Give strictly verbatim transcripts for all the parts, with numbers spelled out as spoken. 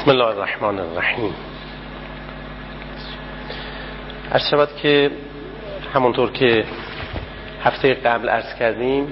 بسم الله الرحمن الرحیم. عرض شود که همونطور که هفته قبل عرض کردیم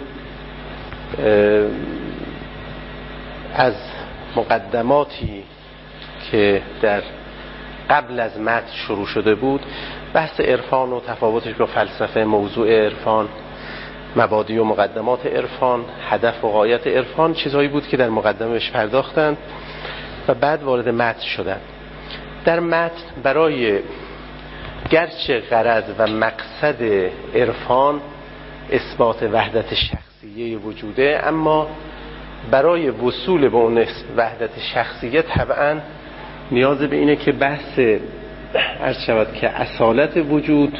از مقدماتی که در قبل از متن شروع شده بود، بحث عرفان و تفاوتش با فلسفه، موضوع عرفان، مبادی و مقدمات عرفان، هدف و غایت عرفان، چیزهایی بود که در مقدمهش پرداختند و بعد وارد متن شدند. در متن برای گرچه غرض و مقصد عرفان اثبات وحدت شخصیه وجوده، اما برای وصول به اون وحدت شخصیه طبعا نیاز به اینه که بحث عرض شود که اصالت وجود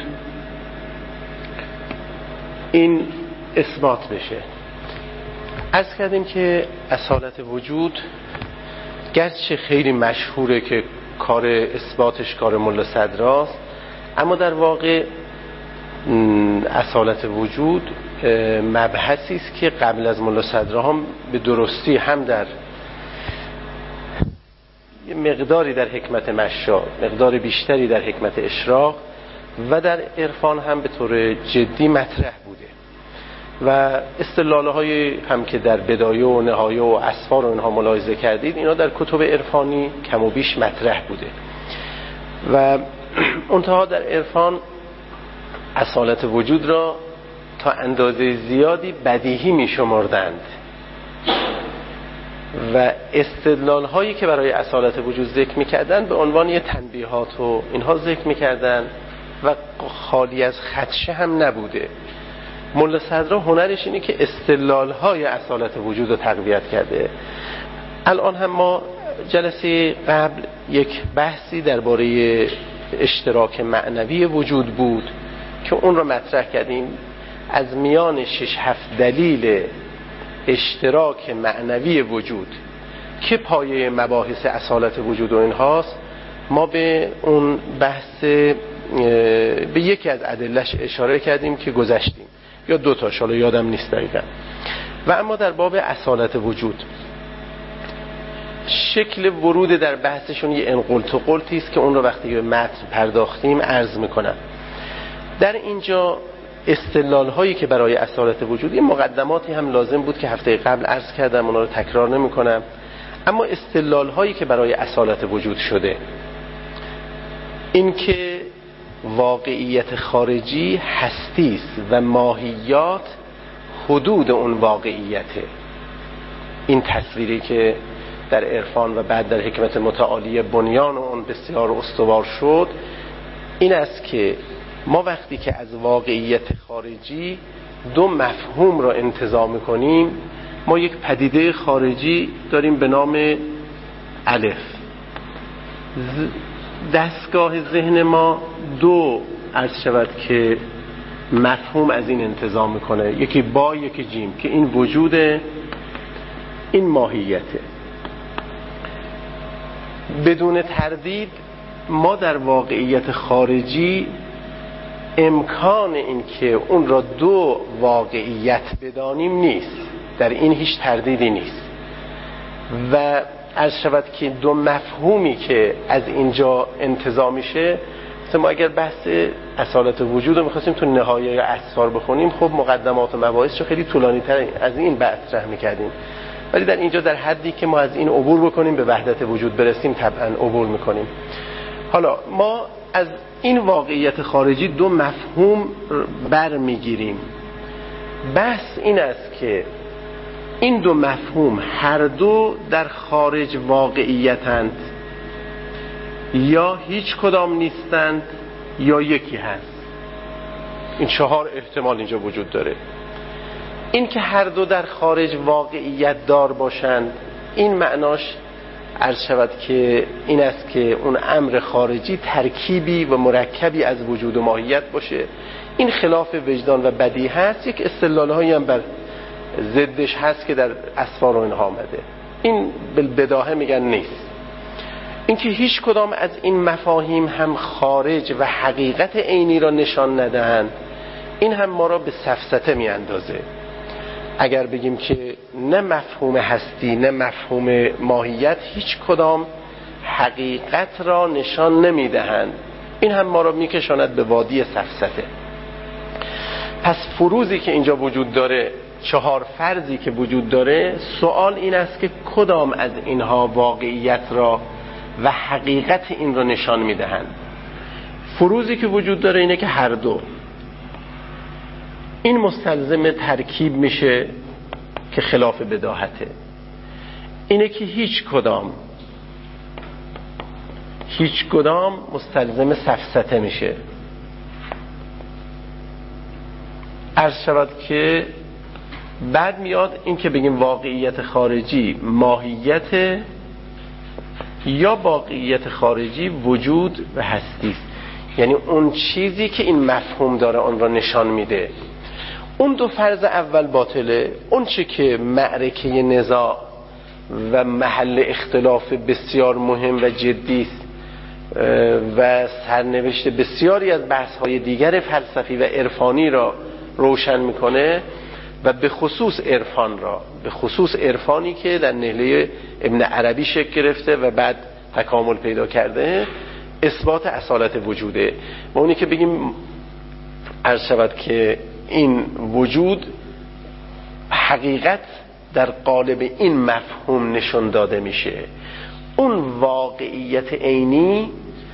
این اثبات بشه. عرض کردیم که اصالت وجود گرچه خیلی مشهوره که کار اثباتش کار ملا صدراست، اما در واقع اصالت وجود مبحثی است که قبل از ملا صدرا هم به درستی هم در یه مقداری در حکمت مشا، مقدار بیشتری در حکمت اشراق و در عرفان هم به طور جدی مطرح بوده و استدلال‌های هم که در بدایه و نهایه و اسفار و اینها ملاحظه کردید، اینا در کتب عرفانی کم و بیش مطرح بوده و منتها در عرفان اصالت وجود را تا اندازه زیادی بدیهی می شمردند و استدلال هایی که برای اصالت وجود ذکر می کردن به عنوان یه تنبیهات و اینها ذکر می کردن و خالی از خدشه هم نبوده. ملا صدرا هنرش اینه که استدلال های اصالت وجود رو تقویت کرده. الان هم ما جلسه قبل یک بحثی درباره اشتراک معنوی وجود بود که اون رو مطرح کردیم. از میان شش هفت دلیل اشتراک معنوی وجود که پایه مباحث اصالت وجود و اینهاست، ما به اون بحث به یکی از ادله‌اش اشاره کردیم که گذشتیم، یا دو تاش، حالا یادم نیست دقیقاً. و اما در باب اصالت وجود شکل ورود در بحثشون یه انقلت و قلتی است که اون رو وقتی به متن پرداختیم عرض میکنم. در اینجا استدلال هایی که برای اصالت وجود، یه مقدماتی هم لازم بود که هفته قبل عرض کردم، اونا رو تکرار نمی کنم، اما استدلال هایی که برای اصالت وجود شده این که واقعیت خارجی هستی است و ماهیات حدود اون واقعیته. این تصویری که در عرفان و بعد در حکمت متعالی بنیان اون بسیار استوار شد این است که ما وقتی که از واقعیت خارجی دو مفهوم را انتزاع می‌کنیم، ما یک پدیده خارجی داریم به نام الف. دستگاه ذهن ما دو عرض شود که مفهوم از این انتزاع میکنه، یکی با یکی جیم، که این وجود، این ماهیته. بدون تردید ما در واقعیت خارجی امکان این که اون را دو واقعیت بدانیم نیست، در این هیچ تردیدی نیست و عرض شود که دو مفهومی که از اینجا انتزاع میشه، مثلا ما اگر بحث اصالت وجود رو میخواستیم تو نهایه یا اسفار بخونیم، خب مقدمات و مباحث رو خیلی طولانی تر از این مطرح میکردیم، ولی در اینجا در حدی که ما از این عبور بکنیم به وحدت وجود برسیم طبعا عبور میکنیم. حالا ما از این واقعیت خارجی دو مفهوم بر میگیریم. بحث این است که این دو مفهوم هر دو در خارج واقعیتند یا هیچ کدام نیستند یا یکی هست. این چهار احتمال اینجا وجود داره. این که هر دو در خارج واقعیت دار باشند، این معناش عرض شود که این است که اون امر خارجی ترکیبی و مرکبی از وجود و ماهیت باشه. این خلاف وجدان و بدیهی هست. یک استدلال‌هایی هم بر ضدش هست که در اسفار و اینها آمده. این بالبداهه میگن نیست. اینکه هیچ کدام از این مفاهیم هم خارج و حقیقت عینی را نشان ندهند، این هم ما را به سفسطه میاندازه. اگر بگیم که نه مفهوم هستی نه مفهوم ماهیت هیچ کدام حقیقت را نشان نمیدهند. این هم ما را میکشاند به وادی سفسطه. پس فروزی که اینجا وجود داره، چهار فرضی که وجود داره، سوال این است که کدام از اینها واقعیت را و حقیقت این را نشان میدهند. فروزی که وجود داره اینه که هر دو. این مستلزم ترکیب میشه که خلاف بداهته. اینه که هیچ کدام هیچ کدام مستلزم سفسطه میشه. عرض شود که بعد میاد این که بگیم واقعیت خارجی ماهیت یا واقعیت خارجی وجود و هستی است، یعنی اون چیزی که این مفهوم داره اون را نشان میده. اون دو فرض اول باطله. اون چه که معرکه نزاع و محل اختلاف بسیار مهم و جدی است و سرنوشت بسیاری از بحث‌های دیگر فلسفی و عرفانی را روشن میکنه و به خصوص عرفان را، به خصوص عرفانی که در نهله ابن عربی شکل گرفته و بعد تکامل پیدا کرده، اثبات اصالت وجوده. و اونی که بگیم عرض شود که این وجود حقیقت در قالب این مفهوم نشون داده میشه. اون واقعیت عینی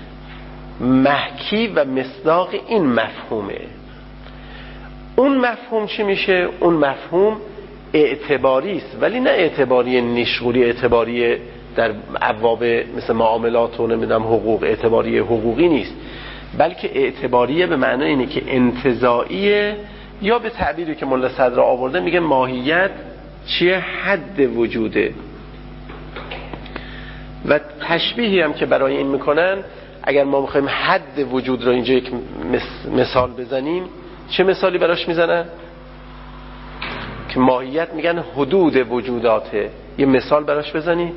محکی و مصداق این مفهومه. اون مفهوم چی میشه؟ اون مفهوم اعتباری است، ولی نه اعتباری نشغولی، اعتباری در ابواب مثل معاملات و نمیدونم حقوق، اعتباری حقوقی نیست، بلکه اعتباریه به معنی اینه که انتزاعیه، یا به تعبیری که ملا صدر آورده میگه ماهیت چیه؟ حد وجوده. و تشبیهی هم که برای این میکنن، اگر ما بخوایم حد وجود رو اینجا یک مثال بزنیم، چه مثالی براش میزنن؟ که ماهیت میگن حدود وجوداته. یه مثال براش بزنید.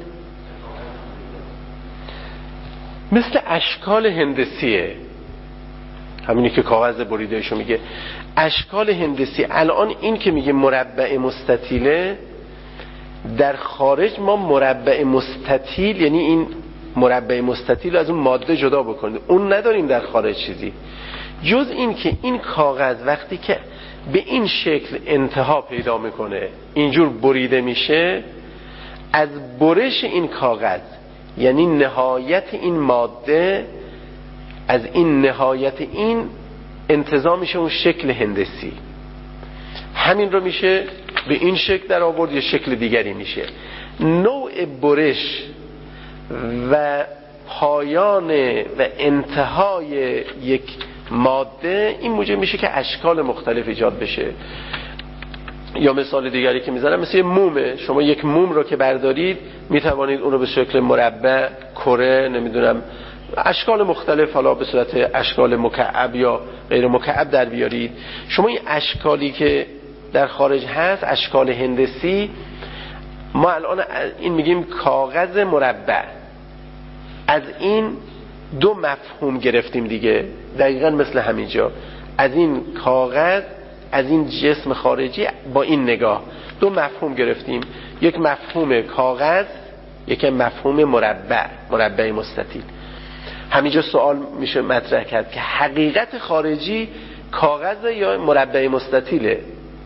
مثل اشکال هندسیه، همینی که کاغذ بریدهشو میگه اشکال هندسی. الان این که میگه مربع مستطیله، در خارج ما مربع مستطیل، یعنی این مربع مستطیل از اون ماده جدا بکنید، اون نداریم در خارج چیزی جز این که این کاغذ وقتی که به این شکل انتها پیدا میکنه، اینجور بریده میشه، از برش این کاغذ، یعنی نهایت این ماده، از این نهایت این انتزاع میشه اون شکل هندسی. همین رو میشه به این شکل در آورد، یا شکل دیگری میشه. نوع برش و پایان و انتهای یک ماده این موجب میشه که اشکال مختلف ایجاد بشه. یا مثال دیگری که میزنم مثل مومه. شما یک موم رو که بردارید میتوانید اون رو به شکل مربع، کره، نمیدونم اشکال مختلف، حالا به صورت اشکال مکعب یا غیر مکعب در بیارید. شما این اشکالی که در خارج هست، اشکال هندسی، ما الان این میگیم کاغذ مربع، از این دو مفهوم گرفتیم دیگه، دقیقا مثل همینجا. از این کاغذ، از این جسم خارجی با این نگاه دو مفهوم گرفتیم، یک مفهوم کاغذ، یک مفهوم مربع، مربع مستطیل. همینجا سوال میشه مطرح کرد که حقیقت خارجی کاغذ یا مربع مستطیله؟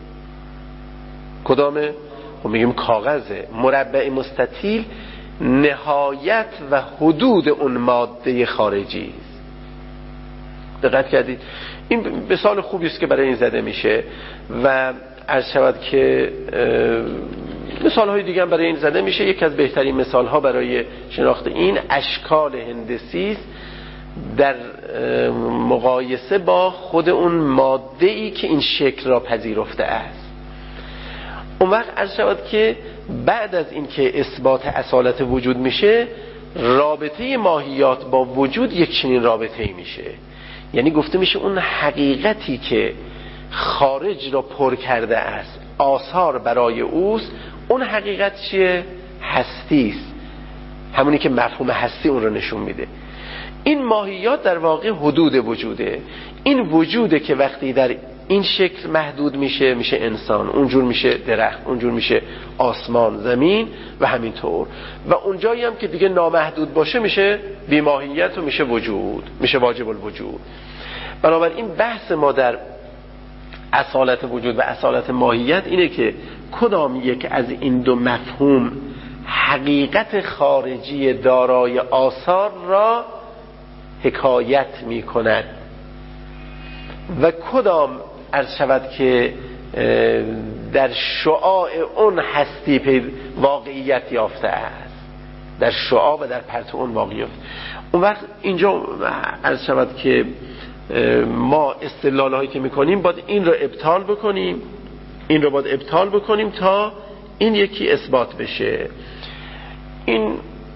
کدامه؟ خب میگیم کاغذه. مربع مستطیل نهایت و حدود اون ماده خارجی است. دقت کردید؟ این مثال خوبی است که برای این زده میشه و عرض شود که مثال های دیگه هم برای این زده میشه. یکی از بهترین مثال ها برای شناخت این اشکال هندسی است در مقایسه با خود اون ماده ای که این شکل را پذیرفته است. اون وقت عرض شود که بعد از این که اثبات اصالت وجود میشه، رابطه ماهیات با وجود یک چنین رابطه ای میشه. یعنی گفته میشه اون حقیقتی که خارج را پر کرده است، آثار برای اوست، اون حقیقت چیه؟ هستی است. همونی که مفهوم هستی اون رو نشون میده. این ماهیات در واقع حدود وجوده. این وجوده که وقتی در این شکل محدود میشه میشه انسان، اونجور میشه درخت، اونجور میشه آسمان زمین و همینطور. و اونجایی هم که دیگه نامحدود باشه میشه بی‌ماهیت و میشه وجود، میشه واجب الوجود. بنابراین بحث ما در اصالت وجود و اصالت ماهیت اینه که کدام یک از این دو مفهوم حقیقت خارجی دارای آثار را حکایت می کند و کدام عرض شود که در شعاع اون هستی پی واقعیت یافته است، در شعاع و در پرتو اون واقعیت. اون وقت اینجا عرض شود که ما استدلال هایی که میکنیم باید این رو ابطال بکنیم، این رو باید ابطال بکنیم تا این یکی اثبات بشه. این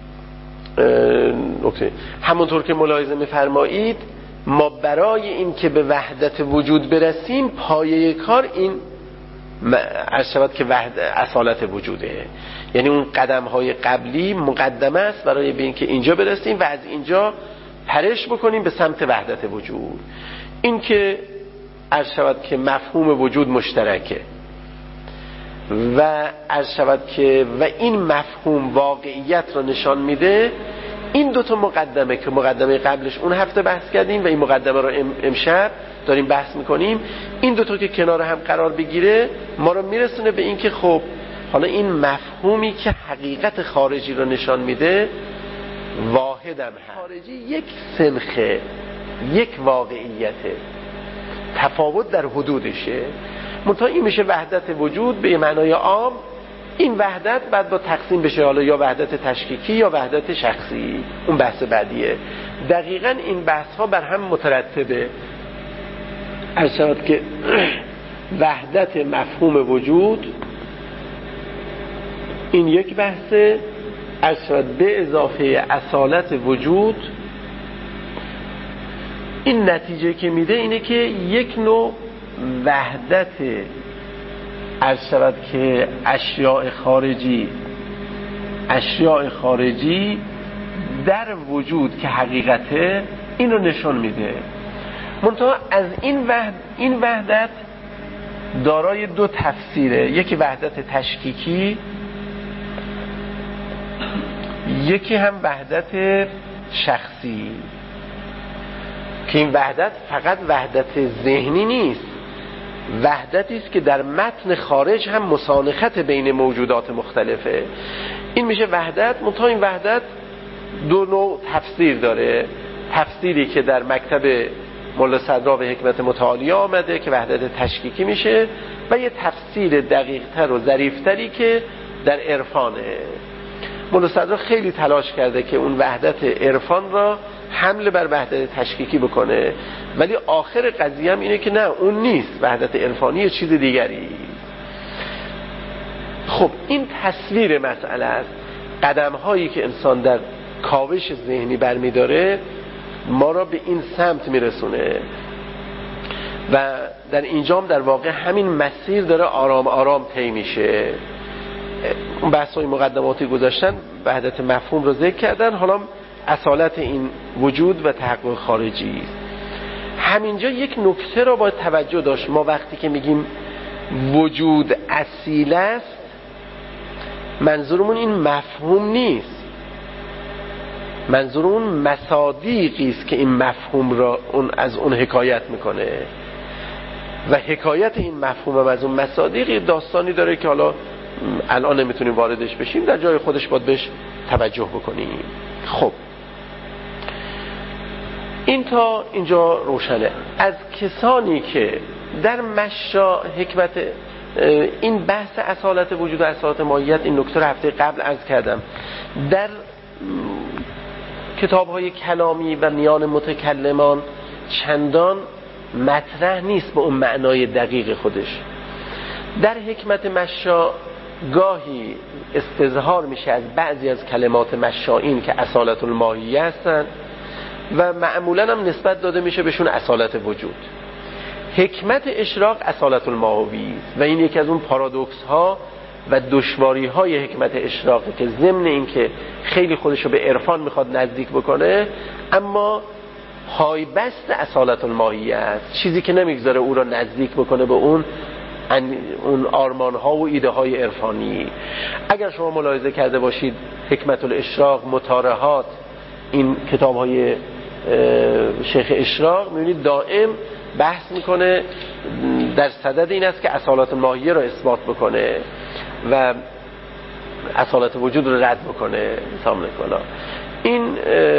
نکته همونطور که ملاحظه میفرمایید ما برای این که به وحدت وجود برسیم پایه کار این عرض شود که وحدت اصالت وجوده، یعنی اون قدم های قبلی مقدمه است برای به این که اینجا برسیم و از اینجا پرش بکنیم به سمت وحدت وجود. این که عرض شود که مفهوم وجود مشترکه و عرض شود که و این مفهوم واقعیت را نشان میده. این دوتا مقدمه که مقدمه قبلش اون هفته بحث کردیم و این مقدمه را امشب داریم بحث میکنیم، این دوتا که کنار هم قرار بگیره ما را میرسونه به این که خب حالا این مفهومی که حقیقت خارجی را نشان میده واحدم هست، خارجی یک سنخه، یک واقعیته، تفاوت در حدودشه. منتها این میشه وحدت وجود به معنای عام. این وحدت بعد با تقسیم بشه حالا یا وحدت تشکیکی یا وحدت شخصی، اون بحث بعدیه. دقیقاً این بحث ها بر هم مترتبه. عرض شود که وحدت مفهوم وجود این یک بحثه، عرض شود به اضافه اصالت وجود این نتیجه که میده اینه که یک نوع وحدت عرض شود که اشیاء خارجی اشیاء خارجی در وجود که حقیقته این رو نشون میده. منتها از این وحد این وحدت دارای دو تفسیره، یکی وحدت تشکیکی، یکی هم وحدت شخصی، که این وحدت فقط وحدت ذهنی نیست، وحدتی است که در متن خارج هم مسانخت بین موجودات مختلفه. این میشه وحدت. منتها این وحدت دو نوع تفسیر داره، تفسیری که در مکتب ملا صدرا و حکمت متعالیه آمده که وحدت تشکیکی میشه و یه تفسیر دقیق‌تر و ظریف‌تری که در عرفانه. ملا صدرا خیلی تلاش کرده که اون وحدت عرفان را حمله بر وحدت تشکیکی بکنه، ولی آخر قضیه هم اینه که نه اون نیست، وحدت عرفانی چیز دیگری. خب این تصویر مسئله است. قدم هایی که انسان در کاوش ذهنی برمیداره ما را به این سمت میرسونه و در اینجام در واقع همین مسیر داره آرام آرام طی میشه. اون بحث های مقدماتی گذاشتن، وحدت مفهوم رو ذکر کردن، حالا اصالت این وجود و تحقق خارجی است. همینجا یک نکته رو باید توجه داشت. ما وقتی که میگیم وجود اصیل است منظورمون این مفهوم نیست، منظورمون مصادیقی است که این مفهوم را اون از اون حکایت میکنه و حکایت این مفهوم از اون مصادیقی داستانی داره که حالا الان نمیتونیم واردش بشیم، در جای خودش باید بهش توجه بکنیم. خب این تا اینجا روشنه. از کسانی که در مشا حکمت این بحث اصالت وجود و اصالت ماهیت، این نکته رو هفته قبل عرض کردم، در کتاب‌های کلامی و میان متکلمان چندان مطرح نیست به اون معنای دقیق خودش. در حکمت مشا گاهی استظهار میشه از بعضی از کلمات مشائین که اصالت الماهیه هستن و معمولا هم نسبت داده میشه بهشون اصالت وجود. حکمت اشراق اصالت الماهوی است و این یکی از اون پارادوکس ها و دشواری های حکمت اشراقه که ضمن این که خیلی خودشو به عرفان میخواد نزدیک بکنه، اما های بست اصالت الماهیه است، چیزی که نمیگذاره او را نزدیک بکنه به اون اون آرمان ها و ایده های عرفانی. اگر شما ملاحظه کرده باشید حکمت الاشراق، مطارحات، این کتاب های شیخ اشراق، میبینید دائم بحث میکنه در صدد این است که اصالت الماهیه را اثبات بکنه و اصالت وجود رو رد بکنه. سامن کلا این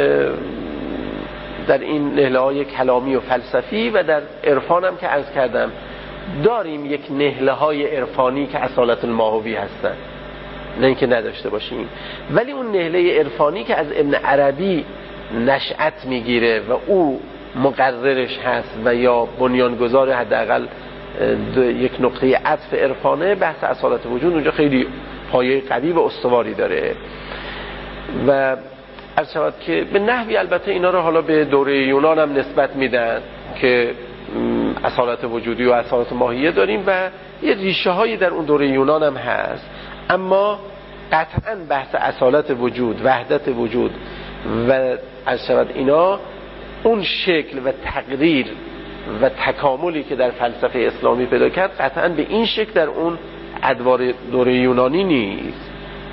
در این نهله های کلامی و فلسفی و در عرفان هم که عرض کردم داریم یک نهله های عرفانی که اصالت الماهوی هستن، نه اینکه نداشته باشیم، ولی اون نهله عرفانی که از ابن عربی نشأت میگیره و او مقررش هست و یا بنیانگذار حداقل یک نقطه عطف عرفانه، بحث اصالت وجود اونجا خیلی پایه قوی و استواری داره. و عرض شود که به نحوی البته اینا رو حالا به دوره یونان هم نسبت میدن که اصالت وجودی و اصالت ماهیه داریم و یه ریشه هایی در اون دوره یونان هم هست، اما قطعا بحث اصالت وجود، وحدت وجود و عرض شود اینا اون شکل و تقریر و تکاملی که در فلسفه اسلامی پیدا کرد قطعا به این شکل در اون ادوار دوره یونانی نیست.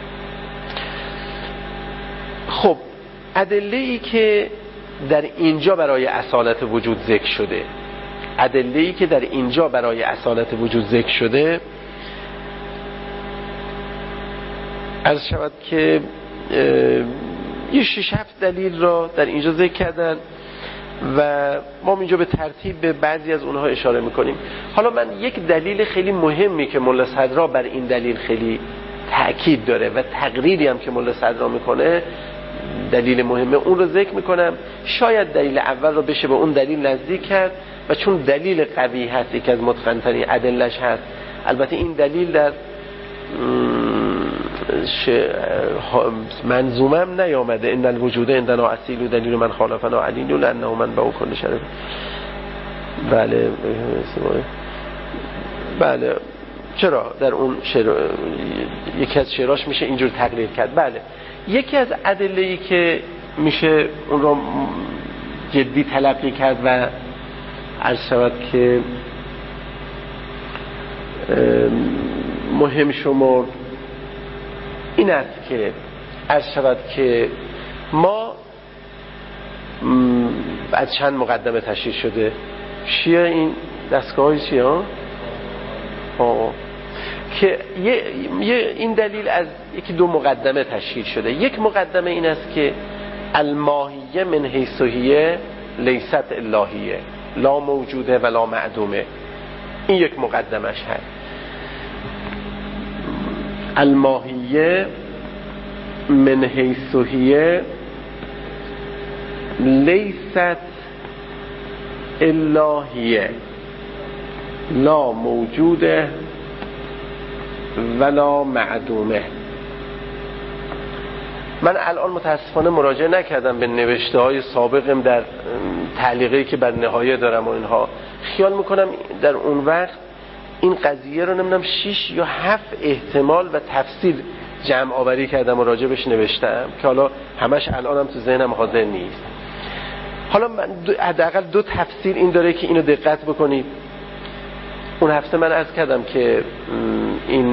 خب ادله‌ای که در اینجا برای اصالت وجود ذکر شده ادله‌ای که در اینجا برای اصالت وجود ذکر شده عرض شود که یه شش هفت دلیل را در اینجا ذکر کردن و ما اینجا به ترتیب به بعضی از اونها اشاره میکنیم. حالا من یک دلیل خیلی مهمی که ملا صدرا بر این دلیل خیلی تأکید داره و تقریری هم که ملا صدرا میکنه دلیل مهمه، اون رو ذکر میکنم. شاید دلیل اول رو بشه به اون دلیل نزدیک کرد و چون دلیل قوی هست، یکی از متقن‌ترین ادلش هست. البته این دلیل در منظومم نیامده، ان الوجود عندنا اصیل و دلیل من خالفنا علیل لانه من به کل شرف. بله بله چرا در اون شعر یکی از شعراش میشه اینجور تقریر کرد. بله یکی از ادله‌ای که میشه اون رو جدی تلقی کرد و عرض شود که مهم شمرد این است که عرض شود که ما از چند مقدمه تشریح شده. چیه این دستگاه های چیه ها؟ آه. که یه،, یه این دلیل از یکی دو مقدمه تشکیل شده. یک مقدمه این است که الماهیه من حیث هی لیست الهیه، لا موجوده ولا معدومه. این یک مقدمش هست. الماهیه من حیث هی لیست الهیه، لا موجوده ولا معدومه. من الان متاسفانه مراجعه نکردم به نوشته های سابقم در تعلیقی که بر نهایه دارم و اینها. خیال میکنم در اون وقت این قضیه رو نمیدونم شش یا هفت احتمال و تفسیر جمع آوری کردم و راجبش نوشتم که حالا همش الانم تو ذهنم حاضر نیست. حالا من حداقل دو, دو تفسیر این داره که اینو دقت بکنید. اون هفته من عرض کردم که این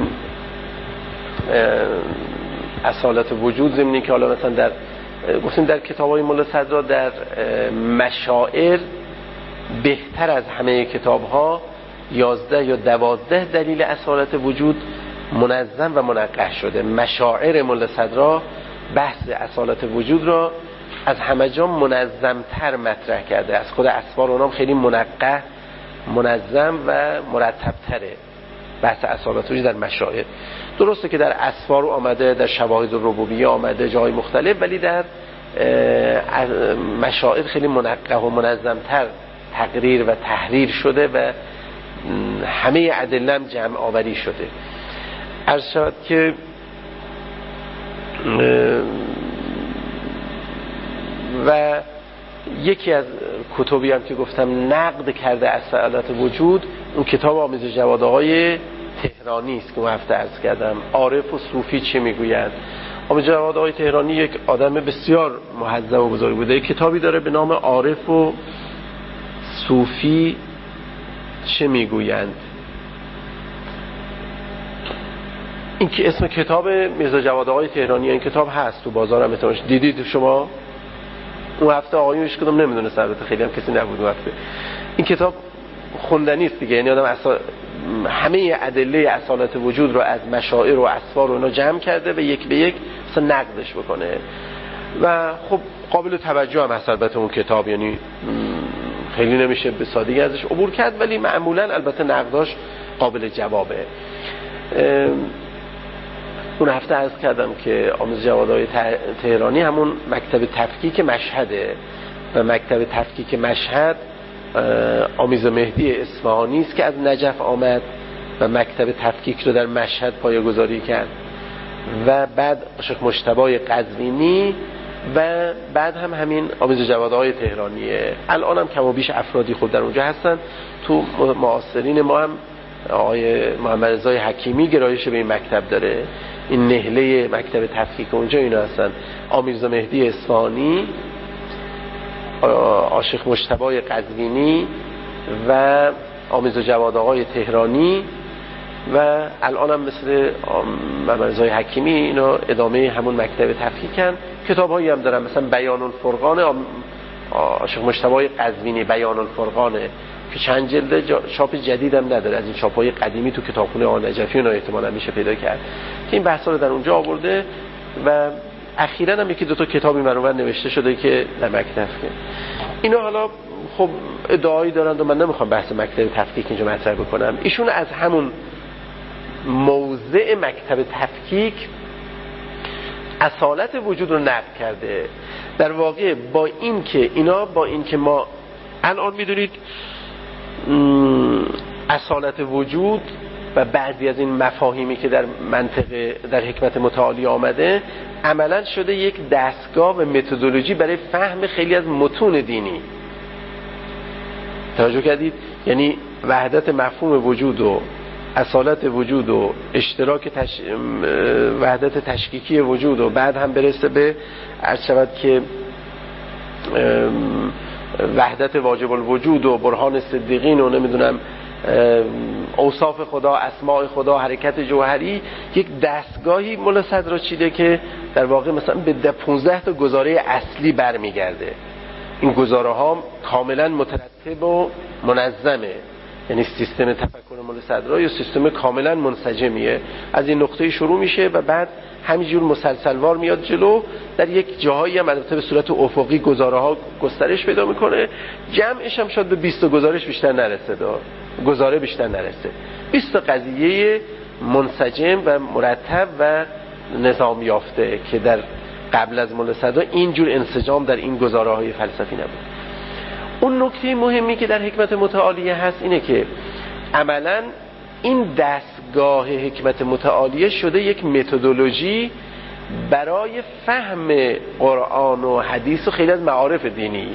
اصالت وجود ضمنی که حالا مثلا در گفتیم در کتاب‌های ملا صدرا در مشاعر بهتر از همه کتاب‌ها یازده یا دوازده دلیل اصالت وجود منظم و منقح شده. مشاعر ملا صدرا بحث اصالت وجود را از همه جا منظم‌تر مطرح کرده. از خود اسفار اونام خیلی منقح، منظم و مرتب تره بحث اصالت وجود در مشاعر. درسته که در اسفار آمده، در شواهد الربوبیه آمده جای مختلف، ولی در مشاعر خیلی منقح و منظم تر تقریر و تحریر شده و همه ادله هم جمع آوری شده. عرض شد که و یکی از کتابی هم که گفتم نقد کرده اصالت وجود، اون کتاب آمیز جواده های تهرانی است که اون هفته عرض کردم. عارف و صوفی چه میگویند؟ آموز جواد آقای تهرانی یک آدم بسیار مهذب و بزرگ بوده. یک کتابی داره به نام عارف و صوفی چه میگویند. این که اسم کتاب میرزا جواد آقای تهرانی، این کتاب هست تو بازارم، احتمالاً دیدید شما. اون هفته آقایونش کدوم نمیدونست، البته خیلی هم کسی نبود اون هفته. این کتاب خوندنی است دیگه، یعنی آدم اصلا همه ادله اصالت وجود رو از مشاعر و اسفار و اینا جمع کرده و یک به یک اصلا نقدش بکنه و خب قابل توجه هم هست البته اون کتاب، یعنی خیلی نمیشه به سادگی ازش عبور کرد، ولی معمولا البته نقداش قابل جوابه. اون هفته عرض کردم که آموز جوادهای تهرانی همون مکتب تفکیک مشهده و مکتب تفکیک مشهد آمیز مهدی اصفهانی است که از نجف آمد و مکتب تفکیک رو در مشهد پایه‌گذاری کرد و بعد شیخ مجتبی قزوینی و بعد هم همین آمیز جوادهای تهرانیه. الان هم کم و بیش افرادی خود در اونجا هستن. تو معاصرین ما هم آقای محمد رضای حکیمی گرایش به این مکتب داره، این نهله مکتب تفکیک اونجا اینا هستن. آمیز مهدی اصفهانی، عاشق مجتبی قزوینی و آمیز جواد آقای تهرانی و الان هم مثل محمد رضای حکیمی اینا ادامه همون مکتب تفکیکن. کتاب هایی هم دارن، مثلا بیان الفرقان عاشق مجتبی قزوینی، بیان الفرقان که چند جلده، چاپ جدید هم نداره، از این چاپ های قدیمی تو کتابخونه آقای نجفی اونا احتمالاً میشه پیدا کرد که این بحثا رو در اونجا آورده و اخیراً هم یکی دو تا کتابی منوور نوشته شده که در مکتب که اینا حالا خب ادعایی دارند و من نمیخوام بحث مکتب تفکیک اینجا مطرح بکنم. ایشون از همون موضع مکتب تفکیک اصالت وجود رو نقد کرده. در واقع با این که اینا با این که ما الان میدونید اصالت وجود و بعضی از این مفاهیمی که در منطقه در حکمت متعالی آمده عملا شده یک دستگاه و متدولوژی برای فهم خیلی از متون دینی. توجه کردید؟ یعنی وحدت مفهوم وجود و اصالت وجود و اشتراک تش... وحدت تشکیکی وجود و بعد هم برسه به عرض شود که وحدت واجب الوجود و برهان صدیقین و نمیدونم اوصاف خدا، اسماء خدا، حرکت جوهری، یک دستگاهی مولا صدرا چیده که در واقع مثلا به پانزده تا گزاره اصلی برمیگرده. این گزاره ها کاملا مترتب و منظمه، یعنی سیستم تفکر مولا صدرا یا سیستم کاملا منسجمیه. از این نقطه شروع میشه و بعد همینجور مسلسلوار میاد جلو، در یک جاهایی هم البته به صورت افقی گزاره ها گسترش پیدا میکنه، جمعش هم شاید به بیست گزارش بیشتر نرسه، دا گزاره بیشتر نرسه، بیست قضیه منسجم و مرتب و نظام یافته که در قبل از مولا صدرا اینجور انسجام در این گزاره های فلسفی نبود. اون نکته مهمی که در حکمت متعالیه هست اینه که عملاً این دستگاه حکمت متعالیه شده یک متدولوژی برای فهم قرآن و حدیث و خیلی از معارف دینی.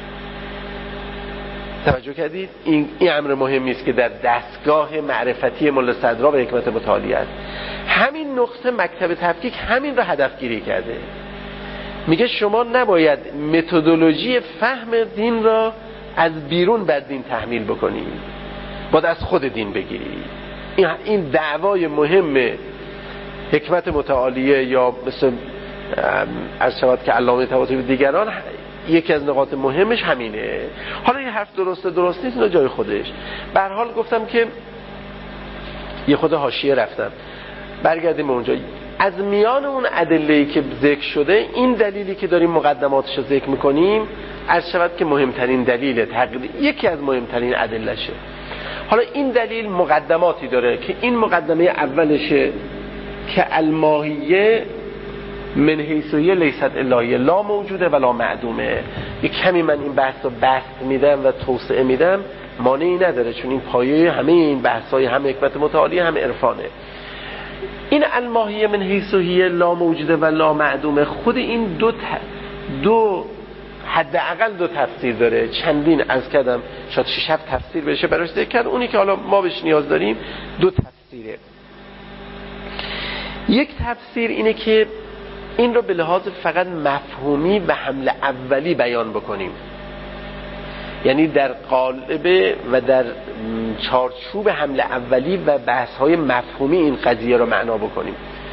توجه کردید؟ این, این امر مهمی است که در دستگاه معرفتی مولا صدرا و حکمت متعالیه است. همین نقطه مکتب تفکیک همین را هدف گیری کرده. میگه شما نباید متدولوژی فهم دین را از بیرون بر دین تحمیل بکنی، باید از خود دین بگیری. این دعوای مهم حکمت متعالیه یا مثل از شود که علامه طباطبایی دیگران، یکی از نقاط مهمش همینه. حالا این حرف درسته درست نیست، اینا جای خودش. به هر حال گفتم که یه خود حاشیه رفتم، برگردیم اونجا. از میان اون ادله‌ای که ذکر شده، این دلیلی که داریم مقدماتش رو ذکر میکنیم از شود که مهمترین دلیل تقدیر، یکی از مهمترین ادله‌شه. حالا این دلیل مقدماتی داره که این مقدمه اولشه که الماهیه من حیثیه لیست الهیه، لا موجوده ولا معدومه. یک کمی من این بحث رو بسط میدم و توسعه میدم، مانعی نداره، چون این پایه همه این بحث‌های هم حکمت متعالی هم عرفانه. این الماهیه من حیثیه لا موجوده و لا معدومه، خود این دو ت... دو حداقل دو تفسیر داره. چندین از کردم شاید شش هفت تفسیر بشه براش ذکر کرد. اونی که حالا ما بهش نیاز داریم دو تفسیره. یک تفسیر اینه که این رو به لحاظ فقط مفهومی و حمل اولی بیان بکنیم، یعنی در قالب و در چارچوب حمل اولی و بحث‌های مفهومی این قضیه رو معنا بکنیم.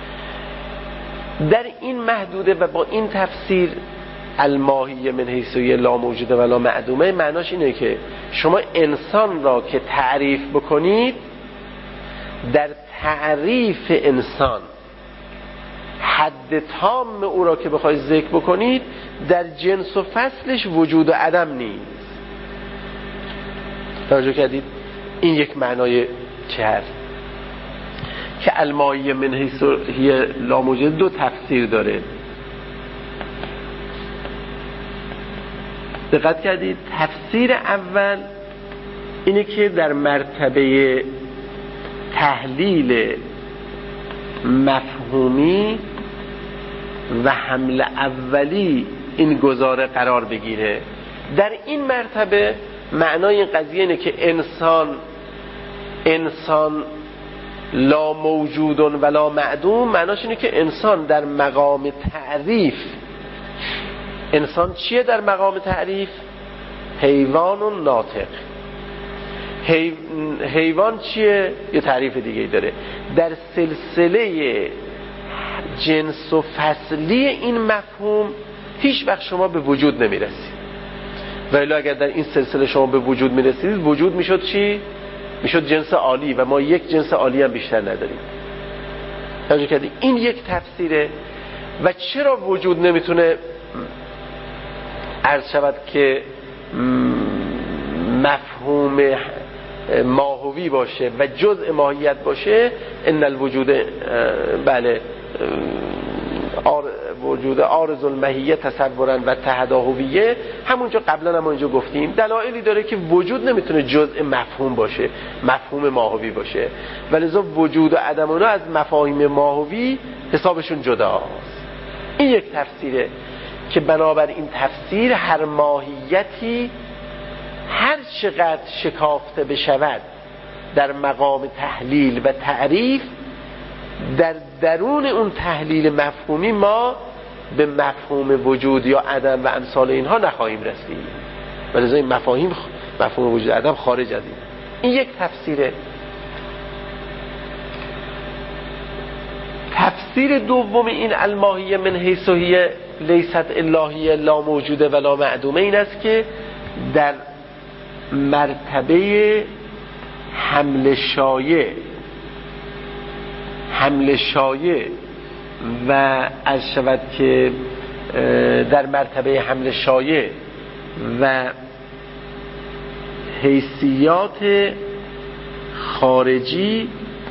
در این محدوده و با این تفسیر الماهیه من حیث لا موجوده ولا معدومه، معناش اینه که شما انسان را که تعریف بکنید، در تعریف انسان حد تام او را که بخواید ذکر بکنید، در جنس و فصلش وجود و عدم نیست. توجه کردید؟ این یک معنای چه هست که الماهیه من حیث لا موجوده دو تفسیر داره. دقت کردید؟ تفسیر اول اینه که در مرتبه تحلیل مفهومی و حمل اولی این گزاره قرار بگیره. در این مرتبه معنای این قضیه اینه که انسان انسان لا موجود ولا معدوم، معناش اینه که انسان در مقام تعریف، انسان چیه در مقام تعریف؟ حیوان و ناطق. حی... حیوان چیه؟ یه تعریف دیگه داره. در سلسله جنس و فصلی این مفهوم هیچ وقت شما به وجود نمیرسید، ولی اگر در این سلسله شما به وجود میرسید، وجود میشد چی؟ میشد جنس عالی، و ما یک جنس عالی هم بیشتر نداریم. توجه کردید؟ این یک تفسیره. و چرا وجود نمیتونه عرض شود که مفهوم ماهوی باشه و جزء ماهیت باشه؟ ان الوجود بله آر وجود عارض الماهیه تصورا و تهداهویه، همونجا قبلا هم اونجا گفتیم دلایلی داره که وجود نمیتونه جزء مفهوم باشه، مفهوم ماهوی باشه، ولذا وجود و عدم اونا از مفاهیم ماهوی حسابشون جداست. این یک تفسیره که بنابر این تفسیر هر ماهیتی هر چقدر شکافته بشود در مقام تحلیل و تعریف، در درون اون تحلیل مفهومی ما به مفهوم وجود یا عدم و امثال اینها نخواهیم رسید، ولذا این مفاهیم مفهوم وجود عدم خارج از این. این یک تفسیره. تفسیر دوم این الماهیه من حیث هی لیست الهیه لا موجوده ولا معدومه این است که در مرتبه حمل شایع حمل شایع و از شود که در مرتبه حمل شایع و حیثیات خارجی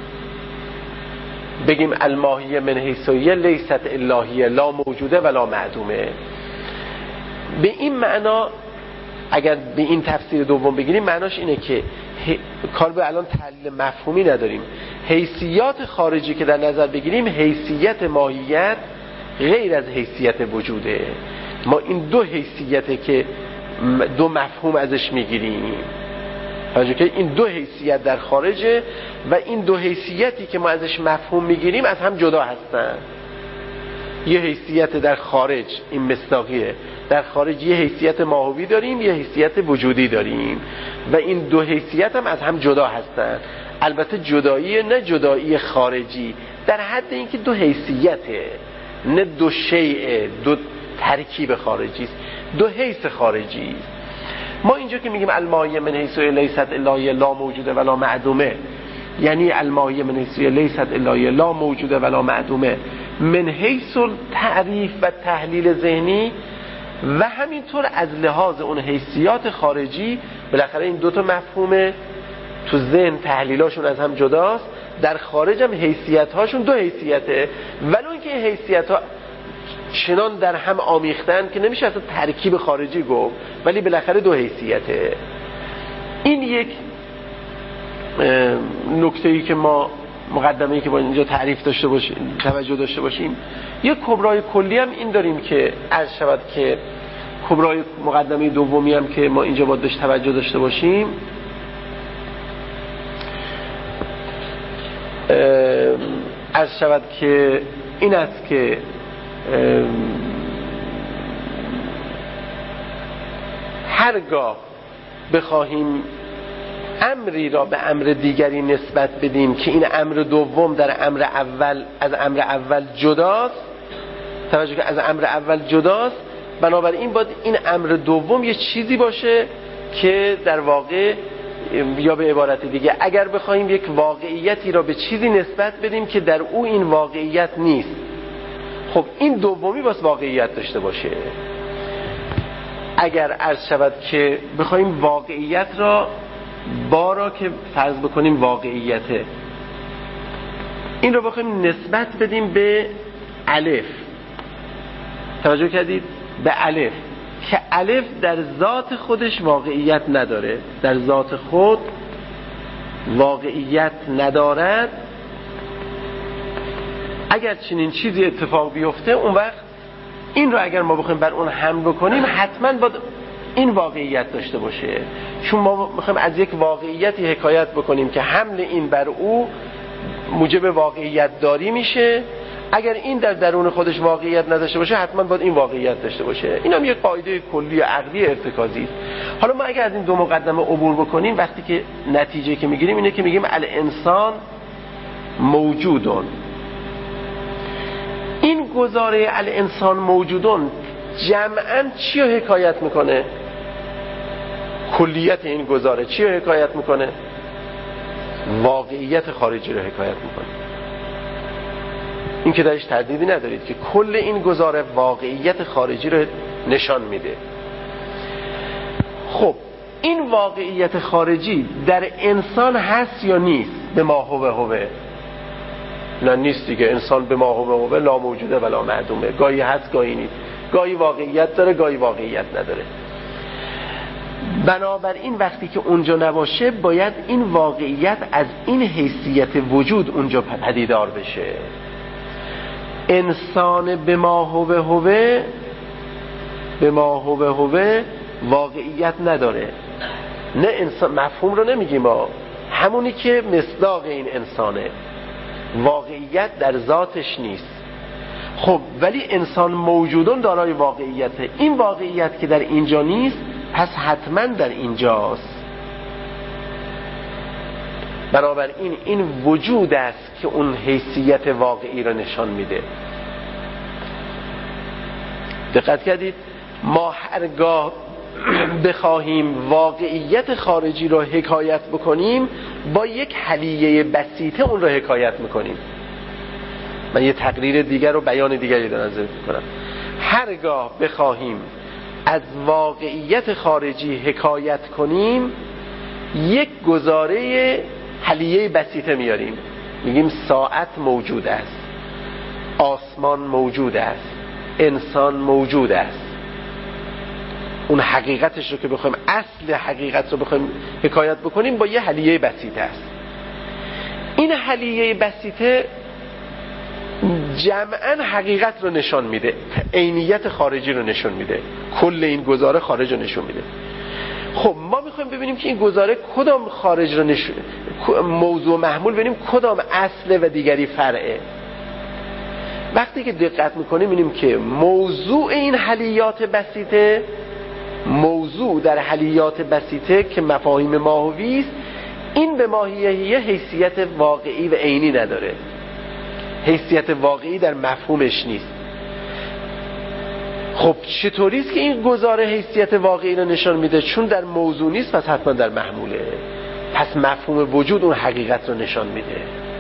بگیم الماهیه من حیث هی لیست الهیه لا موجوده ولا معدومه. به این معنا اگر به این تفسیر دوم بگیریم، معناش اینه که کار به الان تحلیل مفهومی نداریم، حیثیات خارجی که در نظر بگیریم، حیثیت ماهیت غیر از حیثیت وجوده. ما این دو حیثیته که دو مفهوم ازش میگیریم، حاجه که این دو حیثیت در خارجه و این دو حیثیتی که ما ازش مفهوم میگیریم از هم جدا هستن. یه حیثیت در خارج، این مصداقیه، در خارج یه حیثیت ماهوی داریم، یه حیثیت وجودی داریم و این دو حیثیت هم از هم جدا هستن. البته جدایی نه جدایی خارجی، در حد اینکه دو حیثیته، نه دو شیء، دو ترکیب خارجی است، دو حیث خارجی است. ما اینجا که میگیم الماهیه من حیث لیست الهیه لا موجوده ولا معدومه، یعنی الماهیه من حیث لیست الهیه لا موجوده ولا معدومه من حیث تعریف و تحلیل ذهنی، و همینطور از لحاظ اون حیثیات خارجی. بالاخره این دوتا مفهومه تو ذهن تحلیلاشون از هم جداست، در خارج هم حیثیت هاشون دو حیثیته، ولو اینکه این حیثیت ها چنان در هم آمیختن که نمیشه اصلا ترکیب خارجی گفت، ولی بالاخره دو حیثیته. این یک نکته‌ای که ما مقدمه‌ای که با اینجا تعریف داشته باشیم، توجه داشته باشیم. یک کبرای کلی هم این داریم که عرض شود که کبرای مقدمه دومی هم که ما اینجا باید داشت توجه داشته باشیم، عرض شود که این است که هرگاه بخواهیم امری را به امر دیگری نسبت بدیم که این امر دوم در امر اول از امر اول جداست، توجه که از امر اول جداست، بنابراین باید این امر دوم یه چیزی باشه که در واقع، یا به عبارت دیگه اگر بخوایم یک واقعیتی را به چیزی نسبت بدیم که در او این واقعیت نیست، خب این دومی باید واقعیت داشته باشه. اگر عرض شود که بخوایم واقعیت را با را که فرض بکنیم واقعیته، این رو بخوایم نسبت بدیم به الف، توجه کردید؟ به الف، که الف در ذات خودش واقعیت نداره، در ذات خود واقعیت ندارد. اگر چنین چیزی اتفاق بیفته، اون وقت این رو اگر ما بخوایم بر اون حمل بکنیم، حتما باید این واقعیت داشته باشه، چون ما میخوایم از یک واقعیتی حکایت بکنیم که حمل این بر او موجب واقعیت داری میشه. اگر این در درون خودش واقعیت نداشته باشه، حتما باید این واقعیت داشته باشه. این هم یک قاعده کلی عقلی ارتکازی است. حالا ما اگر از این دو مقدمه عبور بکنیم، وقتی که نتیجه که میگیریم اینه که میگیم الانسان موجودون. این گزاره الانسان موجودون جمعاً چی رو حکایت میکنه؟ کلیت این گزاره چی رو حکایت میکنه؟ واقعیت خارجی رو حکایت میکنه. این که درش تردیدی ندارید که کل این گزاره واقعیت خارجی رو نشان میده. خب این واقعیت خارجی در انسان هست یا نیست؟ به ما هوه هوه نه، نیست دیگه. انسان به ما هوه هوه لا موجوده ولا معدومه، گاهی هست گاهی نیست، گاهی واقعیت داره گاهی واقعیت نداره. بنابراین وقتی که اونجا نباشه، باید این واقعیت از این حیثیت وجود اونجا پدیدار بشه. انسان به ما هوه هوه به ما هوه هوه واقعیت نداره. نه انسان مفهوم رو نمیگیم ما، همونی که مصداق این انسانه، واقعیت در ذاتش نیست. خب ولی انسان موجودون دارای واقعیته. این واقعیت که در اینجا نیست، پس حتما در اینجاست. بنابراین این وجود است که اون حیثیت واقعی را نشان میده. دقت کردید؟ ما هرگاه بخواهیم واقعیت خارجی را حکایت بکنیم، با یک حلیه بسیطه اون را حکایت میکنیم. من یه تقریر دیگر رو بیان دیگری در نظر میکنم. هرگاه بخواهیم از واقعیت خارجی حکایت کنیم، یک گزاره حلیه بسیطه میاریم، میگیم ساعت موجود است، آسمان موجود است، انسان موجود است. اون حقیقتش رو که بخوایم، اصل حقیقت رو بخوایم حکایت بکنیم، با یه حلیه بسیطه است. این حلیه بسیطه جمعاً حقیقت رو نشان میده، عینیت خارجی رو نشان میده، کل این گزاره خارج رو نشون میده. خب ما میخوایم ببینیم که این گزاره کدام خارج رو نشون، موضوع محمول ببینیم کدام اصله و دیگری فرعه. وقتی که دقت میکنیم میبینیم که موضوع این حلیات بسیطه، موضوع در حلیات بسیطه که مفاهیم ماهوی است، این به ماهیه حیثیت واقعی و عینی نداره، حیثیت واقعی در مفهومش نیست. خب چطوری است که این گزاره حیثیت واقعی رو نشان میده؟ چون در موضوع نیست، پس حتما در محموله، پس مفهوم وجود اون حقیقت رو نشان میده.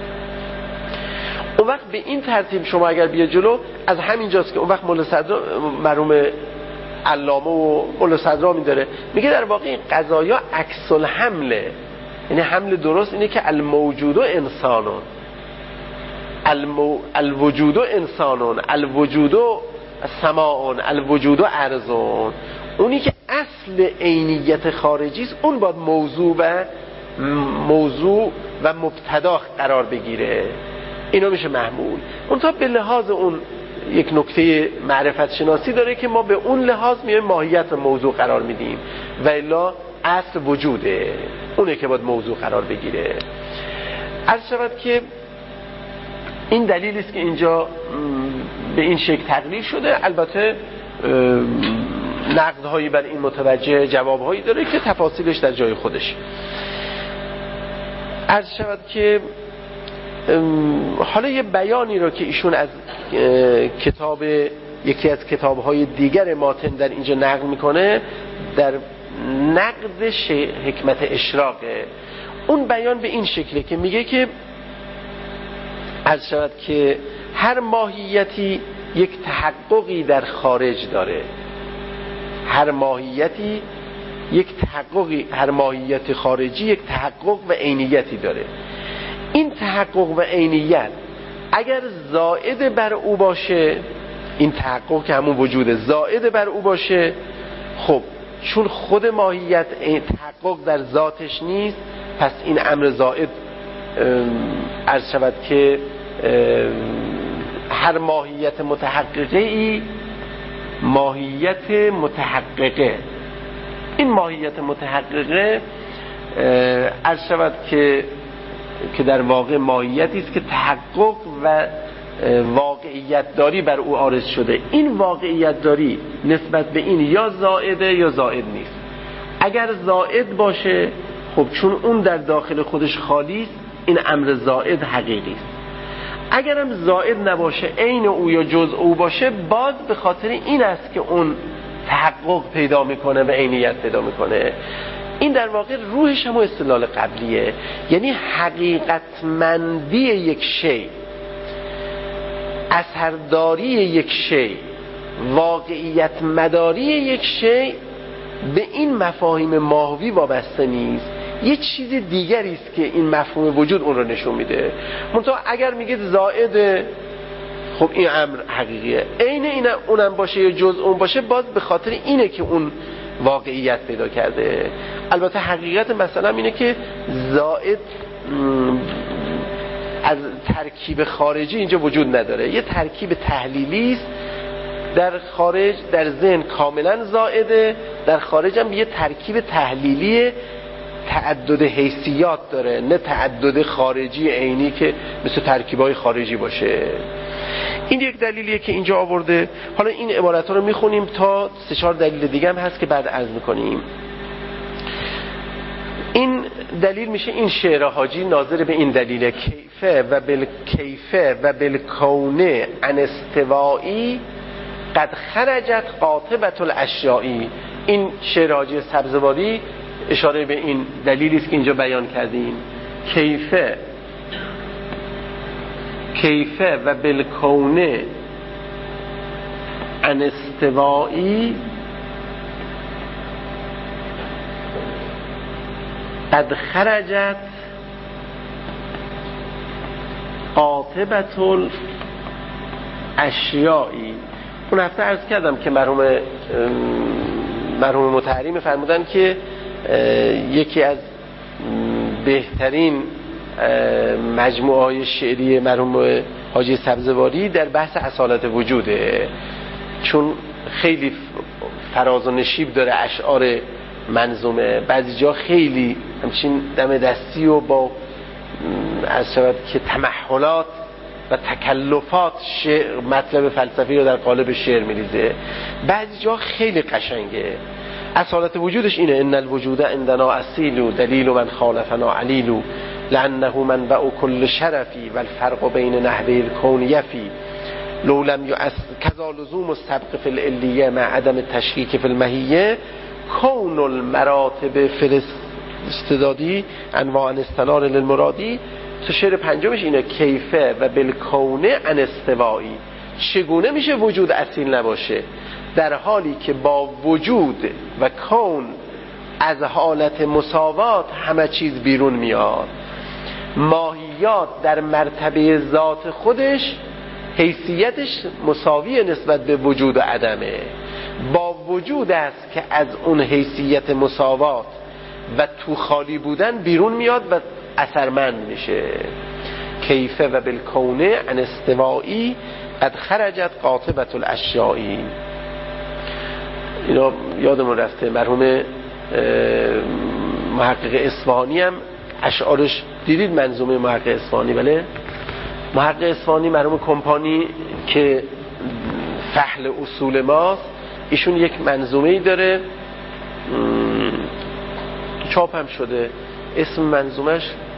اون وقت به این ترتیب شما اگر بیا جلو، از همین جاست که اون وقت مولا صدرا مرحوم علامه و مولا صدرا میداره، میگه در واقع این قضایا عکس الحمله، یعنی حمل درست اینه که الموجود انسانون، المو... الوجود انسانون، الوجود سماعون، الوجود ارضون. اونی که اصل عینیت خارجی است، اون باید موضوع و موضوع و مبتدا قرار بگیره. اینا میشه محمول. اون تا به لحاظ اون یک نکته معرفت شناسی داره که ما به اون لحاظ میایم ماهیت موضوع قرار میدیم، و الا اصل وجوده، اونه که باید موضوع قرار بگیره. عرض شود که این دلیلی است که اینجا به این شکل تقلیل شده. البته نقدهایی بر این متوجه، جوابهایی داره که تفاصیلش در جای خودش. عرض شود که حالا یه بیانی رو که ایشون از کتاب یکی از کتاب‌های دیگر ماتن در اینجا نقل میکنه، در نقد حکمت اشراقه. اون بیان به این شکله که میگه که عرض شود که هر ماهیتی یک تحققی در خارج داره. هر ماهیتی یک تحققی، هر ماهیت خارجی یک تحقق و عینیتی داره. این تحقق و عینیت اگر زائد بر او باشه، این تحقق که همون وجوده زائد بر او باشه، خب چون خود ماهیت تحقق در ذاتش نیست، پس این امر زائد عرض شود که هر ماهیت متحققه ای ماهیت متحققه این ماهیت متحققه عرض شود که که در واقع ماهیتی است که تحقق و واقعیت داری بر او عارض شده. این واقعیت داری نسبت به این یا زائده یا زائد نیست. اگر زائد باشه، خب چون اون در داخل خودش خالی است، این امر زائد حقیقی است. اگرم زائد نباشه، عین او یا جزء او باشه، باز به خاطر این است که اون تحقق پیدا میکنه و عینیت پیدا میکنه. این در واقع روحش هم استدلال قبلیه، یعنی حقیقتمندی یک شی، اثرداری یک شی، واقعیت مداری یک شی به این مفاهیم ماهوی وابسته نیست. یه چیز دیگری است که این مفهوم وجود اون رو نشون میده. منتها اگر میگید زائد، خب این امر حقیقیه، عین این اونم باشه یا جزء اون باشه، باز به خاطر اینه که اون واقعیت پیدا کرده. البته حقیقت مثلا اینه که زائد از ترکیب خارجی اینجا وجود نداره، یه ترکیب تحلیلی است در خارج، در ذهن کاملا زائده، در خارج هم یه ترکیب تحلیلی تعدد حیثیات داره، نه تعدد خارجی عینی که مثل ترکیبای خارجی باشه. این یک دلیلیه که اینجا آورده. حالا این عبارت ها رو میخونیم تا سه چهار دلیل دیگه هم هست که بعد عرض میکنیم. این دلیل میشه این شعر حاجی ناظر به این دلیل کیفه و بالکیفه و بالکونه عن استوایی قد خرجت قاطبة الاشیائی. این شعر حاجی سبزواری اشاره به این دلیلی است که اینجا بیان کردیم. کیفه کیفه و بالکونه عن استوایی قد خرجت قاطبة الاشیائی. اون هفته عرض کردم که مرحوم مرحوم متحریم فرمودن که یکی از بهترین مجموعه های شعری مرحوم حاجی سبزواری در بحث اصالت وجوده، چون خیلی فراز و نشیب داره اشعار منظومه، بعضی جا خیلی همچین دم دستی و با از شود که تمحلات و تکلفات شعر مطلب فلسفی رو در قالب شعر میریزه، بعضی جا خیلی قشنگه. اصالت وجودش اینه: ان الوجود عندنا اصیل دلیل من خالفنا علیل لانه منبع كل شرفی والفرق بین نحوه الكون یفی لو لم یؤس کذا لزوم السبق فی العلیه مع عدم التشکیک فی الماهیه کون المراتب فی الاستعدادی انواع استلال للمرادی. تو شعر پنجمش اینه: کیفه و بالکونه عن استوایی. چگونه میشه وجود اصیل نباشه در حالی که با وجود و کون از حالت مساوات همه چیز بیرون میاد. ماهیات در مرتبه ذات خودش حیثیتش مساوی نسبت به وجود و عدمه، با وجود است که از اون حیثیت مساوات و تو خالی بودن بیرون میاد و اثرمند میشه. کیفه و بالکونه عن استوایی قد خرجت قاطبة الاشیائی. اینا یادمون رفته مرحوم محقق اصفهانی هم اشعارش دیدید، منظومه محقق اصفهانی. بله، محقق اصفهانی مرحوم کمپانی که فحل اصول ماست. ایشون یک منظومه‌ای داره چاپ هم شده، اسم منظومش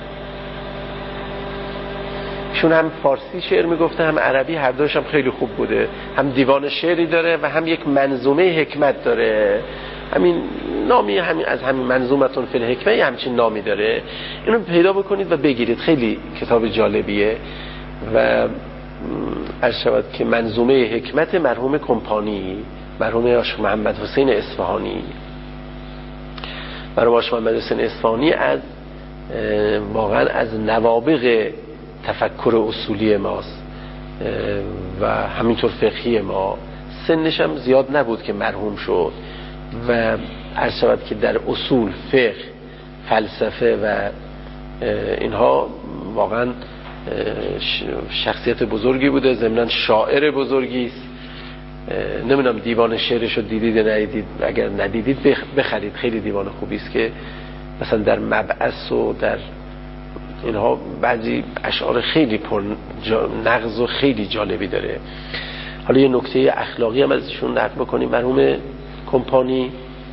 ایشون هم فارسی شعر میگفته هم عربی، هر دوش هم خیلی خوب بوده، هم دیوان شعری داره و هم یک منظومه حکمت داره، همین نامی همین از همین منظومتون فی الحکمه همچین نامی داره. اینو پیدا بکنید و بگیرید، خیلی کتاب جالبیه. و عرض شود که منظومه حکمت مرحوم کمپانی، مرحوم عاشق محمد حسین اصفهانی. مرحوم عاشق محمد حسین اصفهانی از واقعا از نوابغ تفکر اصولی ماست و همینطور فقهی ما. سنش هم زیاد نبود که مرحوم شد و عرض شود که در اصول، فقه، فلسفه و اینها واقعا شخصیت بزرگی بوده، ضمناً شاعر بزرگی است. نمیدونم دیوان شعرش رو دیدید یا ندیدید، اگر ندیدید بخرید، خیلی دیوان خوبی است که مثلا در مبعث و در اینها بعضی اشعار خیلی پر نغز و خیلی جالبی داره. حالا یه نکته اخلاقی هم ازشون نقل بکنیم. مرحوم کمپانی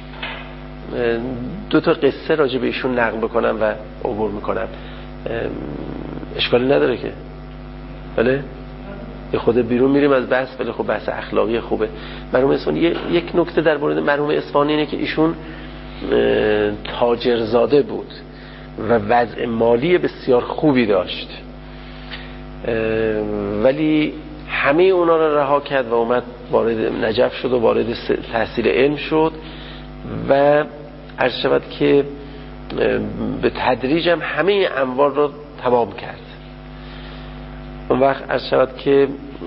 دو تا قصه راجع به ایشون نقل بکنم و عبور میکنم، اشکالی نداره که بله یه خود بیرون میریم از بحث، ولی خب بحث اخلاقی خوبه. مرحوم اصفهانی یک نکته در مورد مرحوم اصفهانی اینه که ایشون تاجرزاده بود و وضع مالی بسیار خوبی داشت، ولی همه اونا رو رها کرد و اومد وارد نجف شد و وارد تحصیل علم شد و عرض شود که به تدریج هم همه انوار رو تمام کرد. اون وقت عرض شود که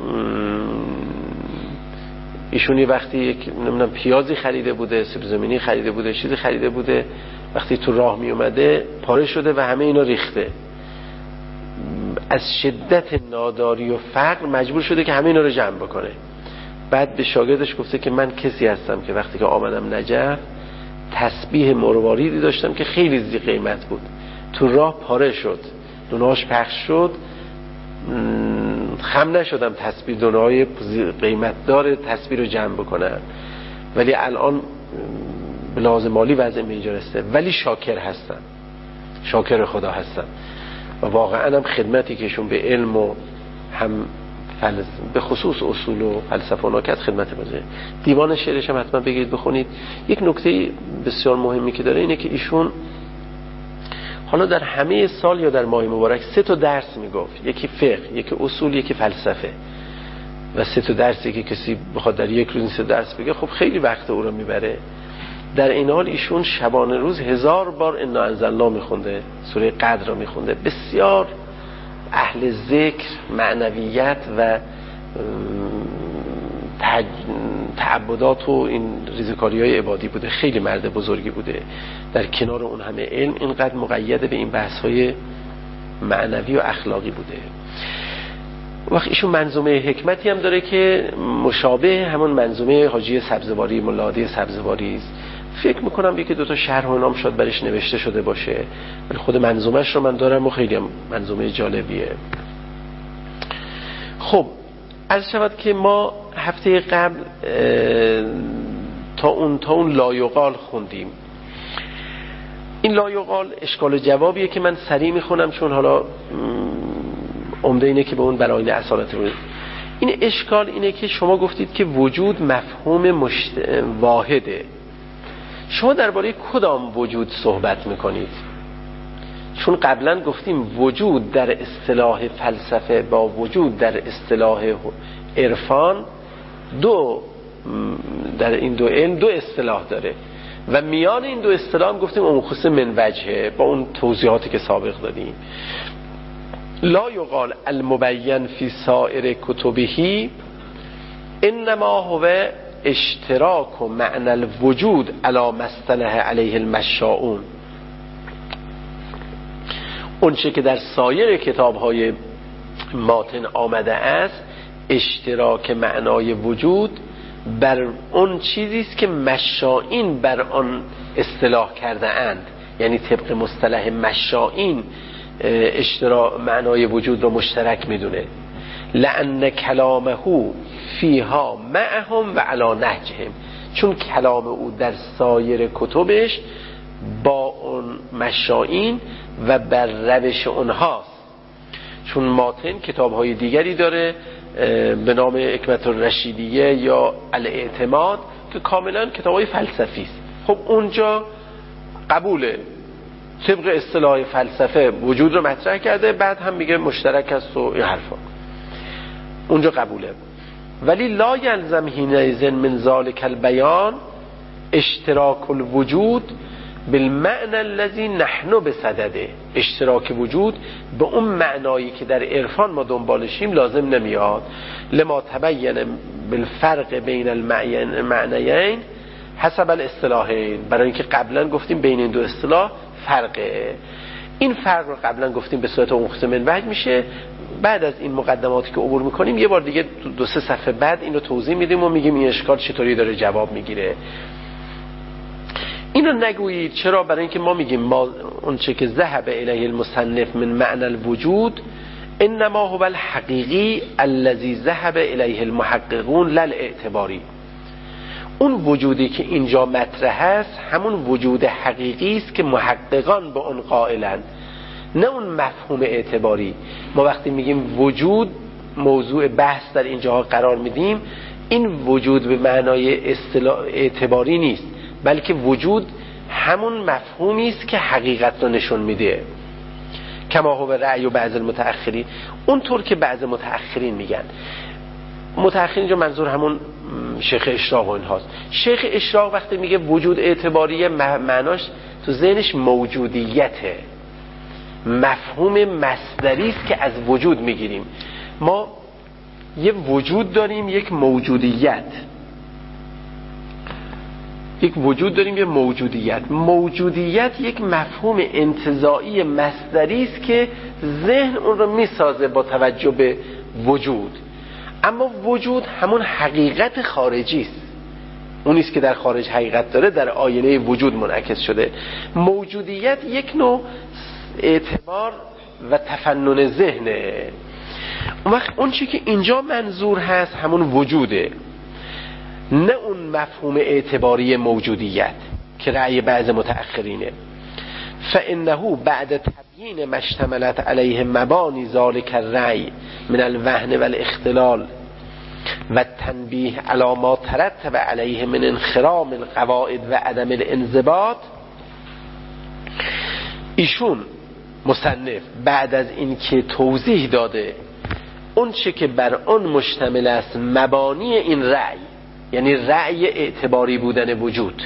ایشونی وقتی یک نمیدونم پیازی خریده بوده، سیب زمینی خریده بوده، چیزی خریده بوده، وقتی تو راه می اومده پاره شده و همه اینا ریخته. از شدت ناداری و فقر مجبور شده که همه اینا رو جمع بکنه. بعد به شاگردش گفته که من کسی هستم که وقتی که آمدم نجف تسبیح مرواریدی داشتم که خیلی زی قیمت بود، تو راه پاره شد، دونهاش پخش شد، خم نشدم تسبیح دونهای قیمت داره تسبیح رو جمع بکنم، ولی الان به لحاظ مالی وضع اینجورسته، ولی شاکر هستم، شاکر خدا هستم. و واقعا هم خدمتی کهشون به علم و هم فلسفه به خصوص اصول و فلسفه و نکات خدمت بزرگ. دیوان شعرش هم حتما بگید بخونید. یک نکته بسیار مهمی که داره اینه که ایشون حالا در همه سال یا در ماه مبارک سه تا درس میگفت، یکی فقه، یکی اصول، یکی فلسفه. و سه تا درسی که کسی بخواد در یک روز این سه درس بگه خب خیلی وقت او رو میبره. در این حال ایشون شبانه روز هزار بار انا انزلنا میخونده، سوره قدر رو میخونده. بسیار اهل ذکر، معنویت و تعبدات و این ریزکاری‌های عبادی بوده. خیلی مرد بزرگی بوده. در کنار اون همه علم اینقدر مقید به این بحث‌های معنوی و اخلاقی بوده. وقت ایشون منظومه حکمتی هم داره که مشابه همون منظومه حاجی سبزواری، ملادی سبزواری است. فکر میکنم یکی دو تا شرح و نام شاید برش نوشته شده باشه، ولی خود منظومش رو من دارم و خیلی هم منظومه جالبیه. خب عرض شود که ما هفته قبل تا اون تا اون لایقال خوندیم. این لایقال اشکال و جوابیه که من سریع میخونم چون حالا عمده اینه که به اون براین اصالت رو. این اشکال اینه که شما گفتید که وجود مفهوم مشت... واحده. شما درباره کدام وجود صحبت میکنید؟ چون قبلا گفتیم وجود در اصطلاح فلسفه با وجود در اصطلاح عرفان دو در این دو علم دو اصطلاح داره و میان این دو اصطلاح هم گفتیم اون خصوص من وجهه با اون توضیحاتی که سابق دادیم. لا یقال المبین فی سائر کتبه انما هو اشتراک و معنی الوجود علی مصطلح علیه المشاؤون. اون چه که در سایر کتاب‌های ماتن آمده است اشتراک معنای وجود بر اون چیزی است که مشائین بر آن اصطلاح کرده اند، یعنی طبق مصطلح مشائین اشتراک معنای وجود رو مشترک میدونه. لأن کلامه فیها معهم و علی نهجهم، چون کلام او در سایر کتبش با اون مشائین و بر روش اونهاست. چون ماتن کتاب‌های دیگری داره به نام حکمت الرشیدیه یا الاعتماد که کاملا کتاب‌های فلسفی است. خب اونجا قبوله، طبق اصطلاح فلسفه وجود رو مطرح کرده، بعد هم میگه مشترک است و این حرفا، اونجا قبوله. ولی لا یلزم حینئذ من ذلک البیان اشتراک الوجود بالمعنى الذي نحن بصدده. اشتراک وجود به اون معنایی که در عرفان ما دنبالشیم لازم نمیاد. لما تبین بالفرق بین المعنیین حسب الاصطلاحین، برای اینکه قبلا گفتیم بین این دو اصطلاح فرقه. این فرق رو قبلا گفتیم به صورت مختصر منوج میشه. بعد از این مقدماتی که عبور میکنیم یه بار دیگه دو سه صفحه بعد اینو توضیح میدیم و میگیم این اشکال چطوری داره جواب میگیره. اینو نگویید. چرا؟ برای اینکه ما میگیم ما اون چه که ذهب الیه المصنف من معنی الوجود انما هو الحقیقی الذي ذهب الیه المحققون لا الاعتباری. اون وجودی که اینجا مطرح است همون وجود حقیقی است که محققان به اون قائلند، نه اون مفهوم اعتباری. ما وقتی میگیم وجود موضوع بحث در اینجا قرار میدیم، این وجود به معنای اصطلاح اعتباری نیست، بلکه وجود همون مفهومی است که حقیقت رو نشون میده. کما هو رأی بعض المتأخرین، اونطور که بعض متأخرین میگن. متأخرین اینجا منظور همون شیخ اشراق و اینهاست. شیخ اشراق وقتی میگه وجود اعتباریه معناش تو ذهنش موجودیته، مفهوم مصدری است که از وجود میگیریم. ما یه وجود داریم، یک موجودیت، یک وجود داریم، یه موجودیت. موجودیت یک مفهوم انتزاعی مصدری است که ذهن اون رو میسازه با توجه به وجود. اما وجود همون حقیقت خارجی است، اون است که در خارج حقیقت داره، در آینه وجود منعکس شده. موجودیت یک نوع اعتبار و تفنن ذهنه. اون وقت اون چی که اینجا منظور هست همون وجوده، نه اون مفهوم اعتباری موجودیت که رأی بعض متأخرینه. فإنه بعد تبیین ما اشتملت علیه مبانی ذلک الرأی من الوهن والاختلال و تنبیه علی ما ترتب علیه من انخرام القواعد و عدم الانضباط، ایشون مصنف بعد از این که توضیح داده اون چه که بر اون مشتمل است مبانی این رأی، یعنی رأی اعتباری بودن وجود،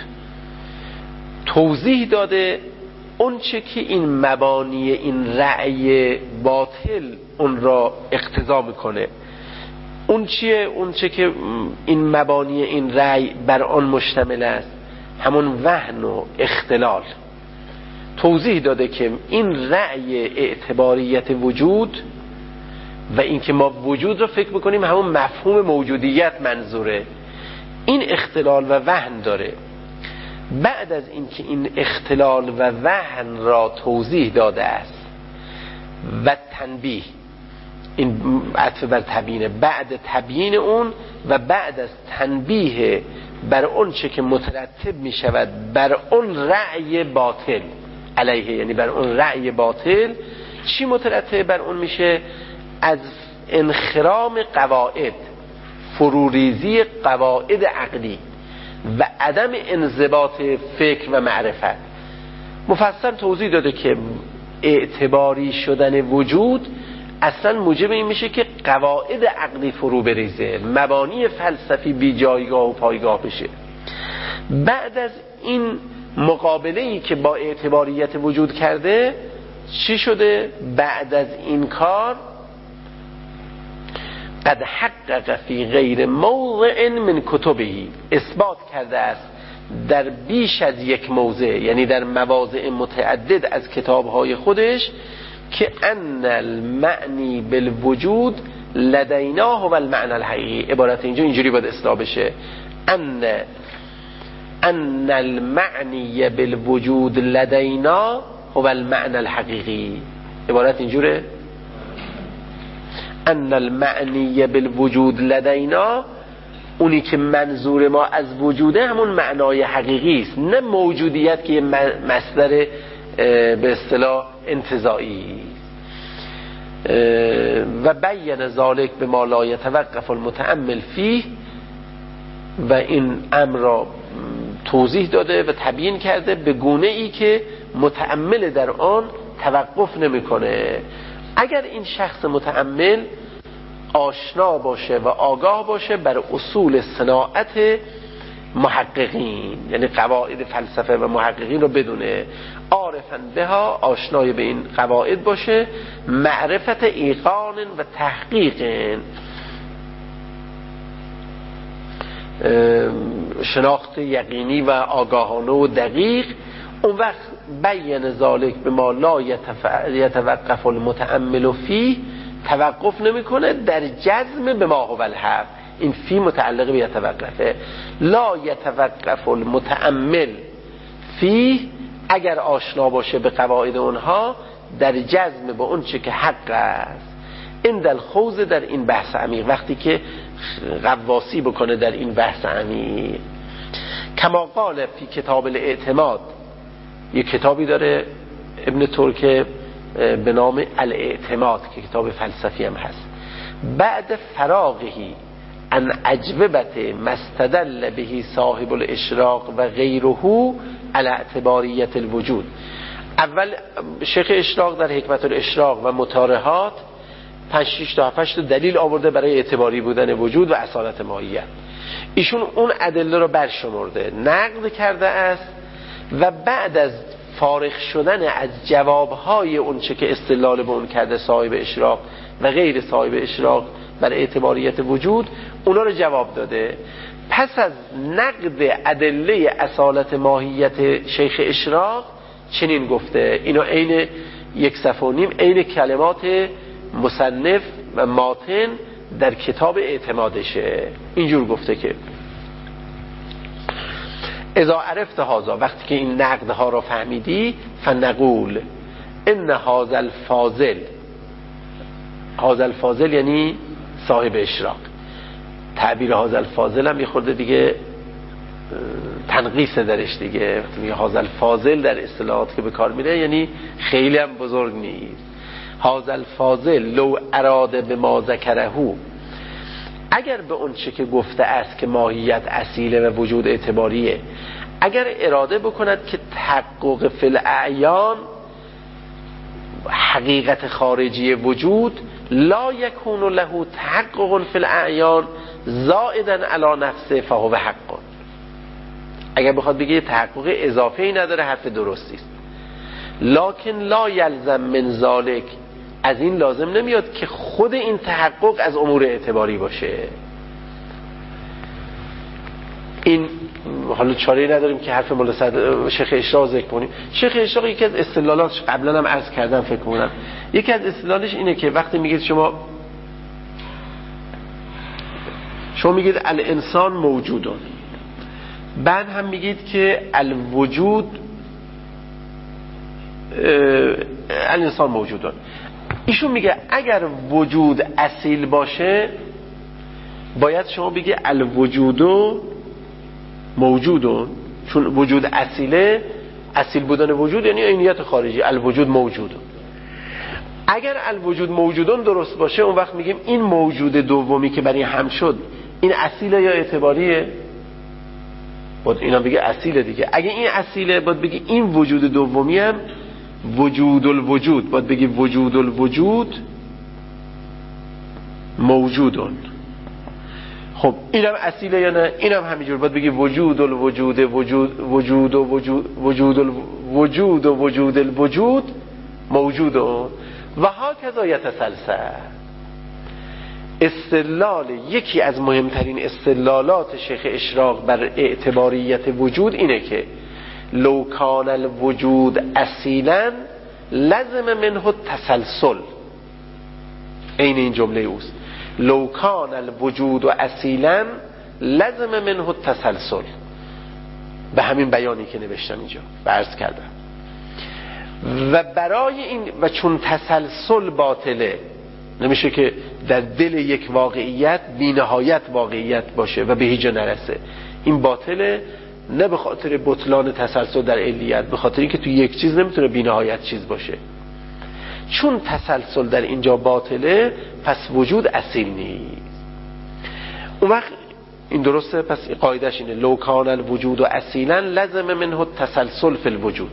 توضیح داده اون چه که این مبانی این رأی باطل اون را اقتضا میکنه. اون چیه؟ اون چه که این مبانی این رأی بر آن مشتمل است همون وهن و اختلال. توضیح داده که این رأی اعتباریت وجود و این که ما وجود رو فکر بکنیم همون مفهوم موجودیت منظوره، این اختلال و وهن داره. بعد از اینکه این اختلال و وهن را توضیح داده است و تنبیه، این عطف بر تبیینه، بعد تبیین اون و بعد از تنبیه بر اون چه که مترتب می شود بر اون رأی باطل علیه، یعنی بر اون رأی باطل چی مترتب بر اون میشه؟ از انخرام قواعد، فروریزی قواعد عقلی و عدم انضباط فکر و معرفت. مفصل توضیح داده که اعتباری شدن وجود اصلا موجب این میشه که قواعد عقلی فرو بریزه، مبانی فلسفی بی جایگاه و پایگاه بشه. بعد از این مقابله‌ای که با اعتباریت وجود کرده چی شده؟ بعد از این کار قد حقق فی غیر موضع من کتبهی، اثبات کرده است در بیش از یک موضع، یعنی در مواضع متعدد از کتابهای خودش، که ان المعنی بالوجود لدیناه و المعنی الحقیقی. عبارت اینجا اینجوری باید اصلاح بشه، ان ان المعنی بالوجود لدینا هو المعنی الحقیقی. عبارت اینجوره، ان المعنی بالوجود لدینا، اونی که منظور ما از وجوده همون معنای حقیقی است، نه موجودیت که یه مصدر به اصطلاح انتزاعی. و بیان ذالک به ما لا یتوقف المتأمل فیه، و این امر را توضیح داده و تبیین کرده به گونه ای که متأمل در آن توقف نمیکنه. اگر این شخص متأمل آشنا باشه و آگاه باشه بر اصول صناعت محققین، یعنی قواعد فلسفه و محققین رو بدونه، عارفن بها، آشنای به این قواعد باشه، معرفت ایقان و تحقیق، شناخت یقینی و آگاهانه و دقیق، اون وقت بیان ذالک به ما لا یتوقف المتأمل فیه، توقف نمیکنه در جزم به ما هو الحق. این فی متعلق به یتوقفه. لا یتوقف المتأمل فیه، اگر آشنا باشه به قواعد اونها، در جزم به اون چه که حق است. این در خوض در این بحث عمیق، وقتی که غواصی بکنه در این بحث عمیق. کما قال فی کتاب الاعتماد، یک کتابی داره ابن ترک به نام الاعتماد که کتاب فلسفی هم هست، بعد فراغهی ان اجوبت مستدل بهی صاحب الاشراق و غیره علی اعتباریت الوجود. اول شیخ اشراق در حکمت الاشراق و مطارحات پنج شش تا هفت دلیل آورده برای اعتباری بودن وجود و اصالت ماهیت. ایشون اون ادله رو برشمرده، نقد کرده است و بعد از فارغ شدن از جوابهای اون چه که استدلال به اون کرده صاحب اشراق و غیر صاحب اشراق بر اعتباریت وجود، اونا رو جواب داده. پس از نقد ادله اصالت ماهیت شیخ اشراق چنین گفته، اینا عین یک صفحه و نیم عین کلمات مصنف و ماتن در کتاب اعتمادشه. اینجور گفته که اذا عرفت هذا، وقتی که این نقدها را فهمیدی، فنقول ان هذا الفاضل، هذا الفاضل یعنی صاحب اشراق. تعبیر هذا الفاضل هم یه خورده دیگه تنقیص درش دیگه، میگه هذا الفاضل در اصطلاحات که به کار میره یعنی خیلی هم بزرگ نیست. هذا الفاضل لو اراده به ما ذکره، اگر به اون چه که گفته است که ماهیت اصیله و وجود اعتباریه، اگر اراده بکند که تحقق فی الاعیان، حقیقت خارجی وجود، لا یکون له تحقق فی الاعیان زائدا علی نفسه فهو حق. اگر بخواد بگه تحقق اضافه‌ای نداره، حرف درستی است. لکن لا یلزم من ذالک، از این لازم نمیاد که خود این تحقق از امور اعتباری باشه. این حالا چاره‌ای نداریم که حرف مولا صدر شیخ اشراق ذکر کنیم. شیخ اشراق یکی از استدلالاتش قبلا هم عرض کردم فکر کنم، یکی از استدلالش اینه که وقتی میگید شما شما میگید الانسان موجودون، بعد هم میگید که الوجود الانسان موجودون، ایشون میگه اگر وجود اصیل باشه باید شما بگی الوجودو موجودون، چون وجود اصیله، اصیل بودن وجود یعنی عینیت خارجی، الوجود موجودون. اگر الوجود موجودون درست باشه، اون وقت میگیم این موجود دومی که برای هم شد، این اصیله یا اعتباریه؟ باید اینا بگه اصیله دیگه. اگه این اصیله باید بگی این وجود دومی هم وجود الوجود، باید بگی وجود الوجود موجودون. خب اینم اصیله یا نه؟ اینم همینجور باید بگی وجود الوجود وجود وجود و وجود وجود الوجود و وجود الوجود موجودون و ها کذا یتسلسل. استدلال یکی از مهمترین استدلالات شیخ اشراق بر اعتباریت وجود اینه که لو کان الوجود اصیلا لازم منه تسلسل. این این جمله اوست، لو کان الوجود اصیلا لازم منه تسلسل. به همین بیانی که نوشتم اینجا عرض کردم. و برای این و چون تسلسل باطله نمیشه که در دل یک واقعیت بی نهایت واقعیت باشه و به هیچ جا نرسه. این باطله، نه به خاطر بطلان تسلسل در علیت، به خاطر اینکه تو یک چیز نمیتونه بی نهایت چیز باشه. چون تسلسل در اینجا باطله، پس وجود اصیل نیست. اون وقت این درسته، پس قاعدش اینه لو کان الوجود اصیلا لزم منه التسلسل فی الوجود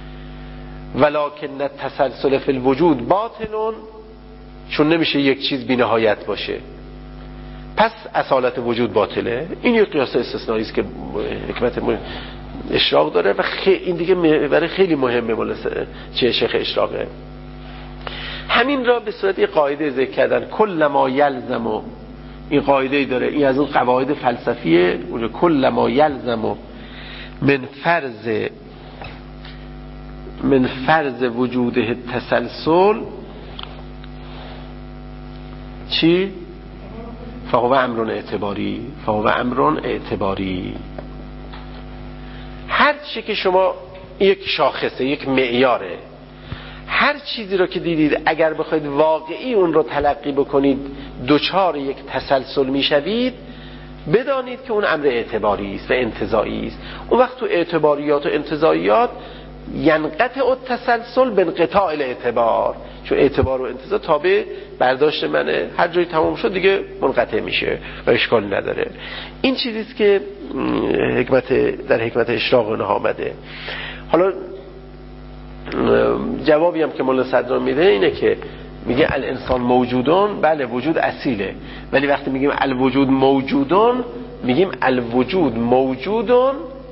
ولکن التسلسل فی الوجود باطل، چون نمیشه یک چیز بی نهایت باشه پس اصالت وجود باطله. این یک قیاس استثنایی است که حکمت اشراق داره و خیلی این دیگه برای خیلی مهمه مال چه شیخ اشراقه. همین را به صورت یک قاعده ذکر کردن، کل ما یلزم، این قاعده داره، این از اون قواعد فلسفیه، اون کل ما یلزم من فرض من فرض وجوده تسلسل چی؟ فهو امر اعتباری، فهو امر اعتباری. هر چی که شما یک شاخصه، یک معیاره، هر چیزی رو که دیدید اگر بخواید واقعی اون رو تلقی بکنید دوچار یک تسلسل میشوید، بدانید که اون امر اعتباری است و انتزاعی است. اون وقت تو اعتباریات و انتزاعیات ینقطع التسلسل بانقطاع الاعتبار، چون اعتبار و انتزاع تابع برداشت منه، هر جایی تمام شد دیگه منقطع میشه و اشکال نداره. این چیزی است که حکمت در حکمت اشراق اونها آمده. حالا جوابی هم که مولا صدران میده اینه که میگه الانسان موجودون، بله وجود اصیله، ولی وقتی میگیم الوجود موجودون میگیم الوجود موجودون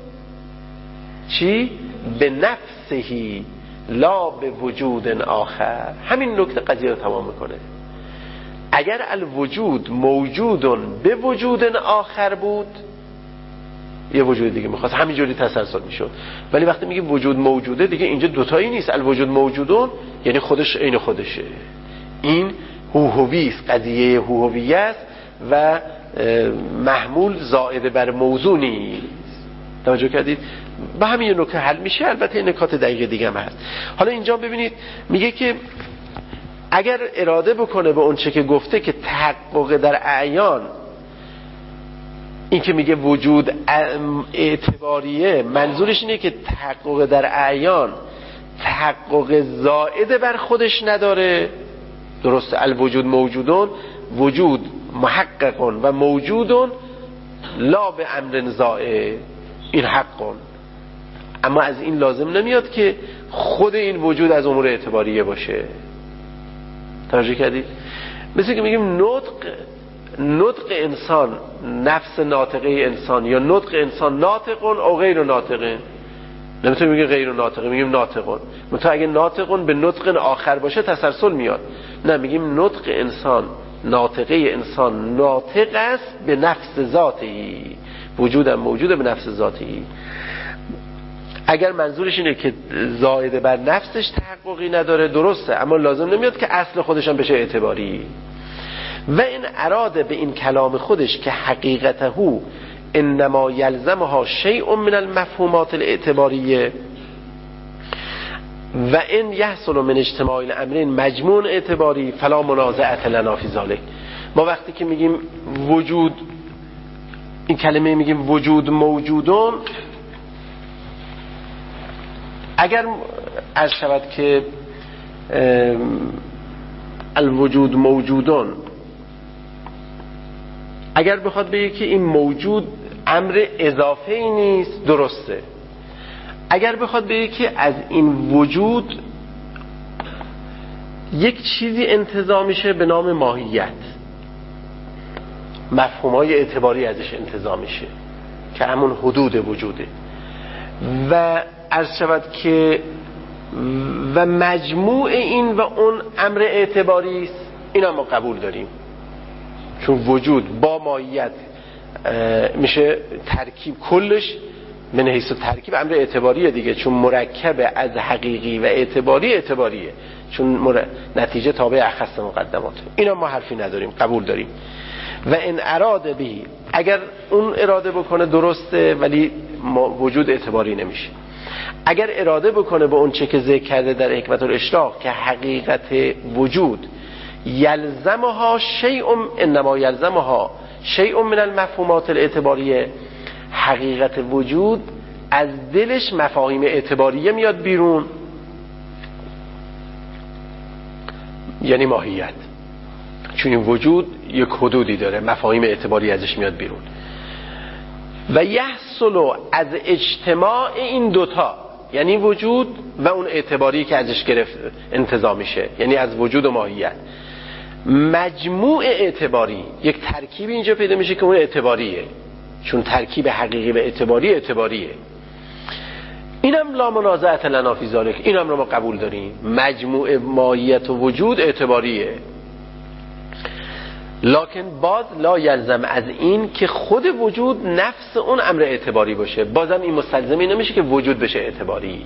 چی؟ به نفسهی لا به وجود آخر. همین نکته قضیه رو تمام میکنه. اگر الوجود موجودون به وجود آخر بود، یه وجود دیگه میخواست همینجوری تسلسل میشد، ولی وقتی میگه وجود موجوده دیگه اینجا دوتایی نیست. الوجود موجودون یعنی خودش عین خودشه، این هوهوی است، قضیه هوهویه است و محمول زائد بر موضوع نیست. توجه کردید؟ به همین نکته حل میشه. البته این نکات دقیق دیگه هم هست. حالا اینجا ببینید میگه که اگر اراده بکنه به اون چه که گفته که تحقق در اعیان، این که میگه وجود اعتباریه، منظورش اینه که تحقق در اعیان تحقق زائد بر خودش نداره. درسته، الوجود موجودون، وجود محققون و موجودون لا به امر زائد، این حقون، اما از این لازم نمیاد که خود این وجود از امور اعتباریه باشه. توجه کردید؟ مثل که میگیم نطق نطق انسان، نفس ناطقه انسان، یا نطق انسان ناطقون او غیر ناطقین. نمیتونیم میگیم غیر ناطقین، میگیم ناطقون. مثلا اگه ناطقون به نطق آخر باشه تسلسل میاد. نه، میگیم نطق انسان، ناطقه انسان ناطق است به نفس ذاتی، وجودم موجوده به نفس ذاتی. اگر منظورش اینه که زائد بر نفسش تحققی نداره، درسته، اما لازم نمیاد که اصل خودش هم بشه اعتباری. و این اراده به این کلام خودش که حقیقته انما یلزمها شیء من المفهومات الاعتباریه و این یحصل من اجتماع الامرین مجموع اعتباری فلا منازعه لنا فی ذلک. ما وقتی که میگیم وجود، این کلمه میگیم وجود موجودون، اگر عرض شود که الوجود موجودون، اگر بخواد بگه که این موجود امر اضافه ای نیست، درسته. اگر بخواد بگه که از این وجود یک چیزی انتزاع میشه به نام ماهیت، مفهومای اعتباری ازش انتزاع میشه که همون حدود وجوده، و عرض شود که و مجموع این و اون امر اعتباری است، این هم ما قبول داریم، چون وجود با ماهیت میشه ترکیب کلش من حیث ترکیب امر اعتباریه دیگه، چون مرکب از حقیقی و اعتباری اعتباریه، چون مر... نتیجه تابع اخص مقدمات. اینا ما حرفی نداریم، قبول داریم. و این اراده بی، اگر اون اراده بکنه درسته، ولی وجود اعتباری نمیشه. اگر اراده بکنه به اون چه که ذکر کرده در حکمت الاشراق که حقیقت وجود یلزمها شیء انما یلزمها شیء من المفهومات الاعتباریه، حقیقت وجود از دلش مفاهیم اعتباریه میاد بیرون، یعنی ماهیت، چون این وجود یک حدودی داره، مفاهیم اعتباری ازش میاد بیرون. و یحصل از اجتماع این دوتا، یعنی وجود و اون اعتباری که ازش گرفت انتزاع میشه، یعنی از وجود و ماهیت، مجموع اعتباری، یک ترکیب اینجا پیدا میشه که اون اعتباریه، چون ترکیب حقیقی و اعتباری اعتباریه. اینم لا منازعه لنا فی ذلک، اینم رو ما قبول داریم، مجموع ماهیت و وجود اعتباریه. لکن باز لا یلزم از این که خود وجود نفس اون امر اعتباری باشه، بازم این مستلزمی نمیشه که وجود بشه اعتباری.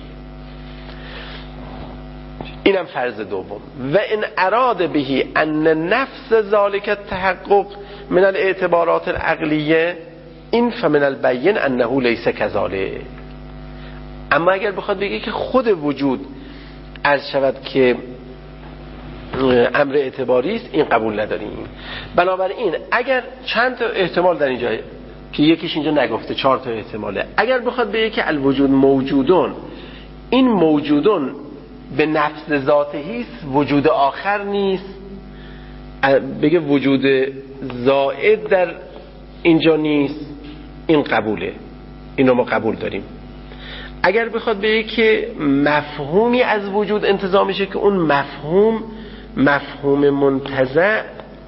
اینم فرض دوم. و ان اراد بهی ان نفس ذالک التحقق من الاعتبارات العقلیه، این فمن البین انه لیس کذالک. اما اگر بخواد بگه که خود وجود عرض شود که امر اعتباری است، این قبول نداریم. بنابراین اگر چند تا احتمال در اینجا که یکیش اینجا نگفته، چهار تا احتماله، اگر بخواد بگه که الوجود موجودون، این موجودون به نفس ذاتهی است، وجود آخر نیست، بگه وجود زائد در اینجا نیست، این قبوله، اینو ما قبول داریم. اگر بخواد بگه که مفهومی از وجود انتزاع میشه که اون مفهوم مفهوم منتزع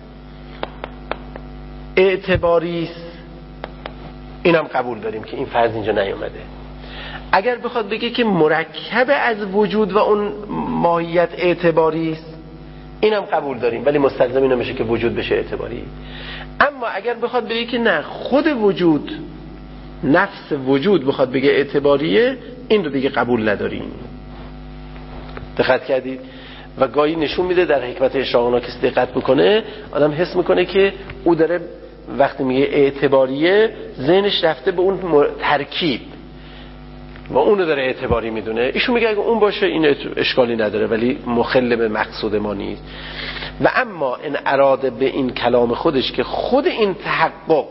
اعتباری است، اینم قبول داریم که این فرض اینجا نیومده. اگر بخواد بگه که مرکب از وجود و اون ماهیت اعتباری است، اینم قبول داریم، ولی مستلزم این نمیشه که وجود بشه اعتباری. اما اگر بخواد بگه که نه، خود وجود نفس وجود بخواد بگه اعتباریه، این رو دیگه قبول نداریم. دقت کردید؟ و گاهی نشون میده در حکمت اشراقنا کسی دقت بکنه، آدم حس میکنه که او داره وقتی میگه اعتباریه ذهنش رفته به اون ترکیب و اونو داره اعتباری میدونه. ایشون میگه اگه اون باشه این اشکالی نداره، ولی مخل به مقصود ما نیست. و اما این اراده به این کلام خودش که خود این تحقق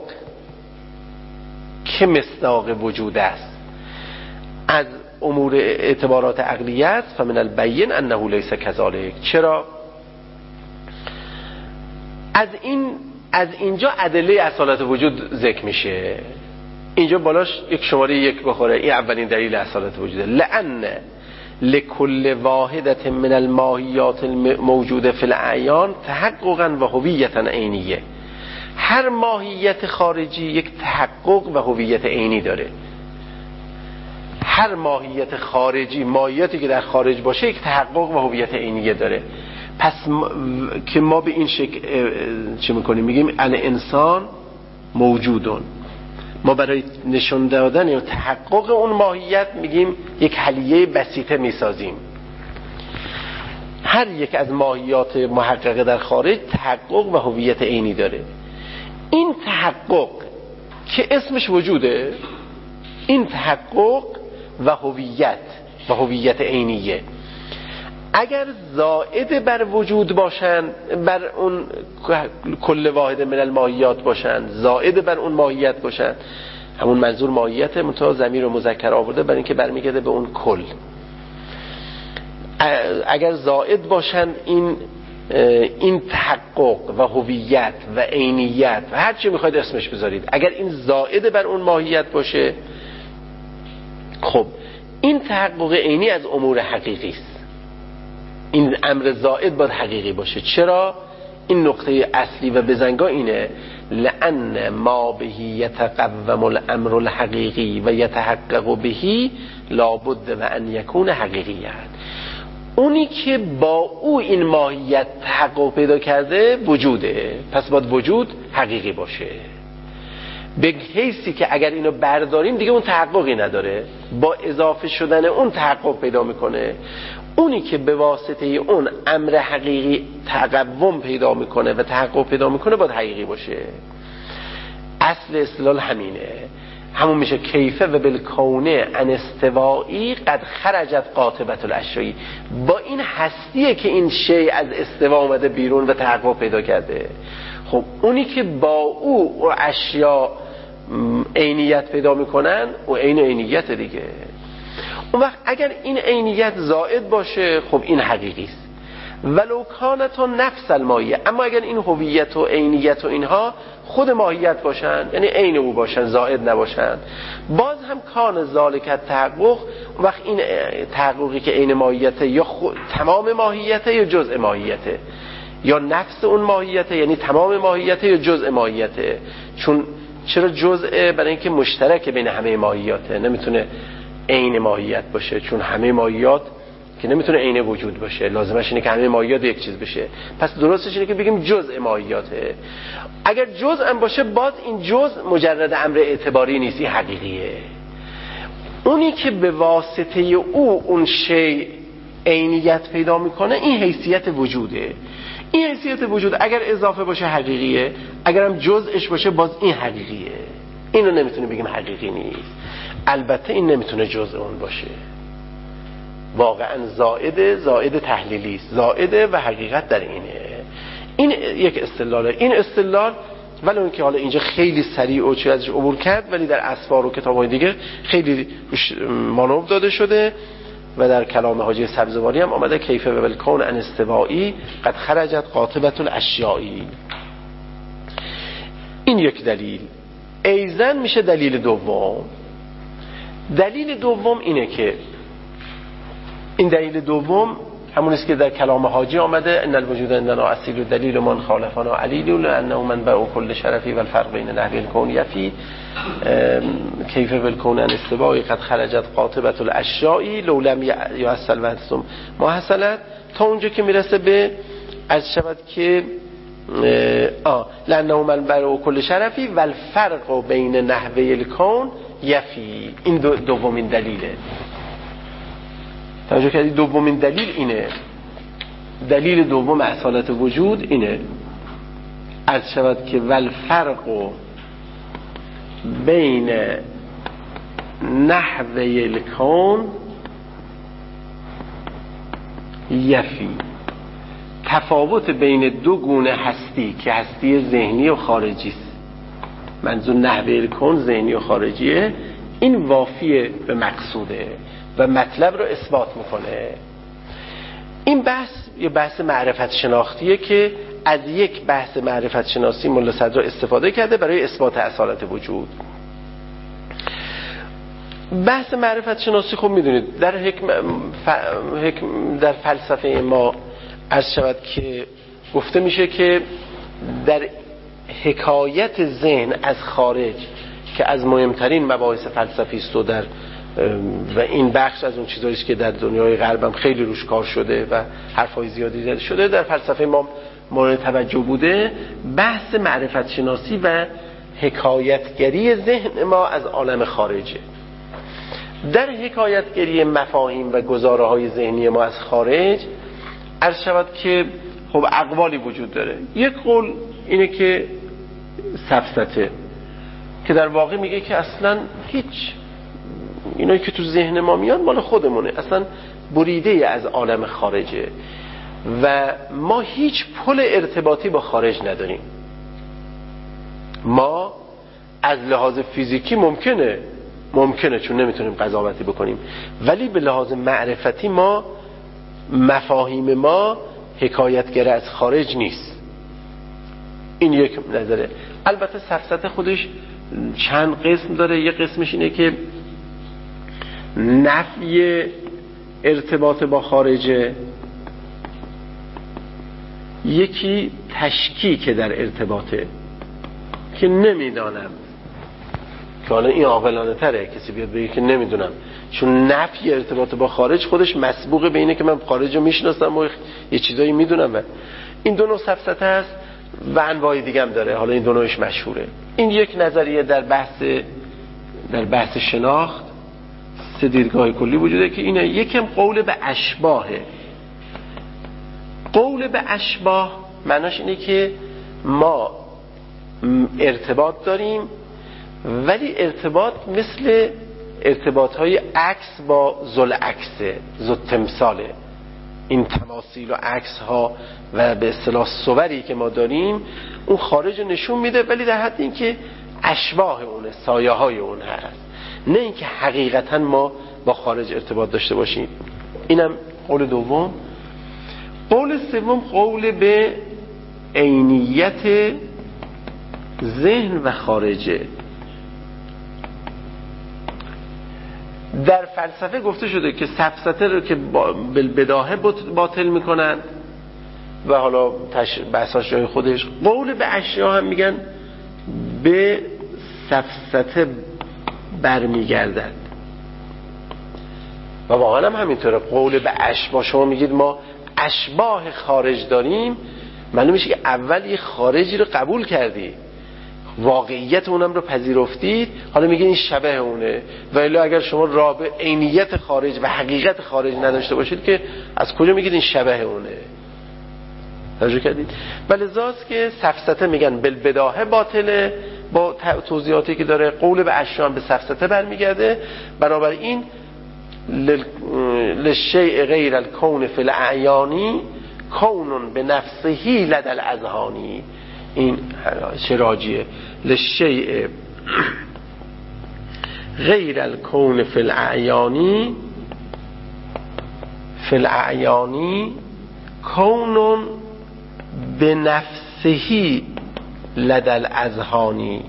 که مصداق وجود است از امور اعتبارات عقلیه است، فمن البین انه لیس کذالک. چرا؟ از این از اینجا ادله اصالت وجود ذکر میشه، اینجا بالاش یک شماره یک بخوره، این اولین دلیل اصالت وجوده. لأن لكل واحدة من الماهیات الموجوده فی الاعیان تحققا و هویتا عینیه. هر ماهیت خارجی یک تحقق و هویت عینی داره. هر ماهیت خارجی، ماهیتی که در خارج باشه، یک تحقق و هویت عینیه داره. پس ما... که ما به این شکل چه میکنیم؟ میگیم الانسان موجودون. ما برای نشون دادن یا تحقق اون ماهیت میگیم یک حلیه بسیطه میسازیم. هر یک از ماهیات محققه در خارج تحقق و هویت عینی داره. این تحقق که اسمش وجوده، این تحقق و هویت و هویت عینیه، اگر زائد بر وجود باشن، بر اون کل واحد من الماهیات باشن، زائد بر اون ماهیت باشن، همون منظور ماهیت منتها ضمیر مذکر آورده برای اینکه برمیگرده به اون کل. اگر زائد باشن این این تحقق و هویت و عینیت و هر چی میخواید اسمش بذارید، اگر این زائد بر اون ماهیت باشه، خب این تحقق عینی از امور حقیقی است. این امر زائد باید حقیقی باشه. چرا؟ این نقطه اصلی و بزنگاه اینه، لأن ما بهی یتقوم الامر الحقیقی و یتحقق بهی لابد و ان یکون حقیقیت. اونی که با او این ماهیت تحقق پیدا کرده وجوده، پس باید وجود حقیقی باشه، به حیثی که اگر اینو برداریم دیگه اون تحققی نداره، با اضافه شدن اون تحقق پیدا میکنه. اونی که به واسطه اون امر حقیقی تقوم پیدا میکنه و تحقق پیدا میکنه باید حقیقی باشه. اصل استدلال همینه. همون میشه کیفه و بالکونه ان استوایی قد خرجت قاطبة الاشیاء. با این هستیه که این شی از استوا اومده بیرون و تحقق پیدا کرده. خب اونی که با او و اشیا عینیت پیدا میکنن و عین عینیت دیگه. اون وقت اگر این عینیت زائد باشه خب این حقیقی است. ولو کانت نفس المایه، اما اگر این هویت و عینیت و اینها خود ماهیت باشن، یعنی عین او باشن، زائد نباشن، باز هم کان ذالک تحقق. وقت این تحققی که عین ماهیته یا خود تمام ماهیته یا جزء ماهیته، یا نفس اون ماهیته یعنی تمام ماهیته یا جزء ماهیته. چون چرا جزء؟ برای اینکه مشترک بین همه ماهیاته، نمیتونه عین ماهیت باشه، چون همه ماهیات که نمیتونه عین وجود باشه، لازمش اینه که همه ماهیات یک چیز بشه. پس درستش اینه که بگیم جزء ماهیاته. اگر جزء هم باشه باز این جزء مجرد امر اعتباری نیست، این حقیقیه. اونی که به واسطه او اون شی عینیت پیدا میکنه این حیثیت وجوده. این حیثیت وجود اگر اضافه باشه حقیقیه، اگر هم جزءش باشه باز این حقیقیه. اینو نمیتونه بگیم حقیقی نیست. البته این نمیتونه جزء اون باشه، واقعا زائده، زائد تحلیلی است، زائده و حقیقت در اینه. این یک استدلاله. این استدلال ولی اون که حالا اینجا خیلی سریع و چی ازش عبور کرد، ولی در اسفار و کتاب‌های دیگه خیلی مانور داده شده و در کلام حاجی سبزواری هم آمده کیفه و بالکون ان استوایی قد خرجت قاطبة الاشیاء. این یک دلیل. ایزن میشه دلیل دوم. دلیل دوم اینه که این دلیل دوم همون است که در کلام حاجی آمده ان الوجود عندنا اصیل و دلیل من خالفنا علیل لانه منبع کل شرفی و الفرق بین نحو الکون یفی کیف بالکون ان استوایی قد خرجت قاطبة الاشیاء لو لم یحصل و انتم ما حصلت، تا اونجا که میرسه به از شود که آه لانه منبع کل شرفی و الفرق بین نحو الکون یفی. این دو دومین دلیله. توجه کردید؟ دومین دلیل اینه. دلیل دوم اصالت وجود اینه از شود که والفرق بین نحو الکون یفی. تفاوت بین دو گونه هستی که هستی ذهنی و خارجی است، منظور نحو الکون ذهنی و خارجیه، این وافیه به مقصوده و مطلب رو اثبات میکنه. این بحث یه بحث معرفت شناختیه که از یک بحث معرفت شناسی ملا صدرا استفاده کرده برای اثبات اصالت وجود. بحث معرفت شناسی خب میدونید در حکم, ف... حکم در فلسفه ما از شود که گفته میشه که در حکایت ذهن از خارج که از مهمترین مباحث فلسفی است و در و این بخش از اون چیزایی است که در دنیای غرب هم خیلی روش کار شده و حرفای زیادی زده شده، در فلسفه ما مورد توجه بوده بحث معرفت شناسی و حکایتگری ذهن ما از عالم خارجه. در حکایتگری مفاهیم و گزاره های ذهنی ما از خارج عرض شود که خب اقوالی وجود داره. یک قول اینه که سفسطه که در واقع میگه که اصلا هیچ اینایی که تو ذهن ما میان مال خودمونه، اصلا بریده از عالم خارجه و ما هیچ پل ارتباطی با خارج نداریم. ما از لحاظ فیزیکی ممکنه ممکنه چون نمیتونیم قضاوتی بکنیم، ولی به لحاظ معرفتی ما مفاهیم ما حکایتگر از خارج نیست. این یک نظره. البته سفسطه خودش چند قسم داره. یک قسمش اینه که نفی ارتباط با خارجه، یکی تشکیک در ارتباطه که نمیدانم، که حالا این عاقلانه تره کسی بیاد بگه که نمیدونم، چون نفی ارتباط با خارج خودش مسبوقه به اینه که من خارج رو میشناسم و یه چیزایی میدونم. و این دو نوع سفسطه هست و انواع دیگه هم داره، حالا این دو نوعش مشهوره. این یک نظریه در بحث در بحث شناخت سه دیدگاه کلی وجوده که اینه. یکم قول به اشباهه. قول به اشباه معناش اینه که ما ارتباط داریم ولی ارتباط مثل ارتباط های عکس با ذل عکسه، ذو تمثاله. این تماثیل و عکس ها و به اصطلاح صوری که ما داریم اون خارج رو نشون میده، ولی در حد این که اشباه اونه، سایه های اون هست، نه اینکه حقیقتا ما با خارج ارتباط داشته باشیم. اینم قول دوم. قول سوم قول به عینیت ذهن و خارجه. در فلسفه گفته شده که سفسطه رو که بالبداهه باطل میکنن و حالا بحثاش جای خودش. قول به اشیا هم میگن به سفسطه برمیگردد و واقعا هم همینطوره. قول به اشباه، شما میگید ما اشباه خارج داریم، معلوم میشه که اول یه خارجی رو قبول کردی، واقعیت اونم رو پذیرفتید، حالا میگه این شبه اونه. و الا اگر شما رابطه عینیت خارج و حقیقت خارج نداشته باشید که از کجا میگید این شبه اونه؟ توجه کردید؟ بله ذاست که سفسطه میگن بالبداهه باطله با توضیحاتی که داره. قول به اشیان به سفسطه برمیگرده. برابر این للشیء غیر الکون فی الاعیانی کون به نفسهی لدى الاذهانی. این شراجیه. للشیء غیر الکون فی الاعیانی فی الاعیانی کون به نفسهی لدى الاذهانی.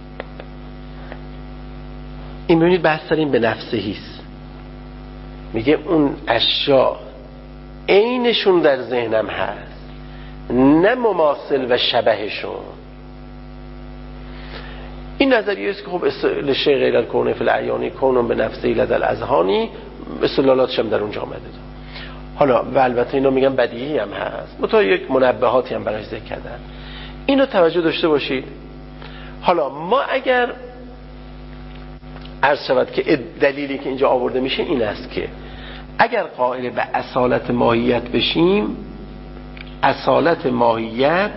این ببینید بحث داریم به نفسهیست. میگه اون اشیا عینشون در ذهنم هست، نه مماثل و شبهشون. این نظریه است که خب للشیء غیر الکون فی الاعیانی کون به نفسه لدى الاذهانی استدلالاتش هم در اونجا آمده. حالا و البته اینا میگن بدیهی هم هست، متا یک منبهاتی هم براش ذکر کردن. اینو توجه داشته باشید. حالا ما اگر عرض شود که دلیلی که اینجا آورده میشه این است که اگر قائل به اصالت ماهیت بشیم، اصالت ماهیت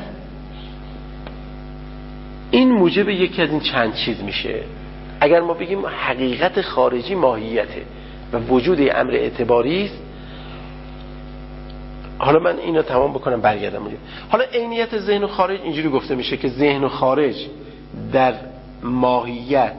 این موجب یکی از این چند چیز میشه. اگر ما بگیم حقیقت خارجی ماهیته و وجود امر اعتباری است، حالا من اینو تمام بکنم برگردم. حالا عینیت ذهن و خارج اینجوری گفته میشه که ذهن و خارج در ماهیت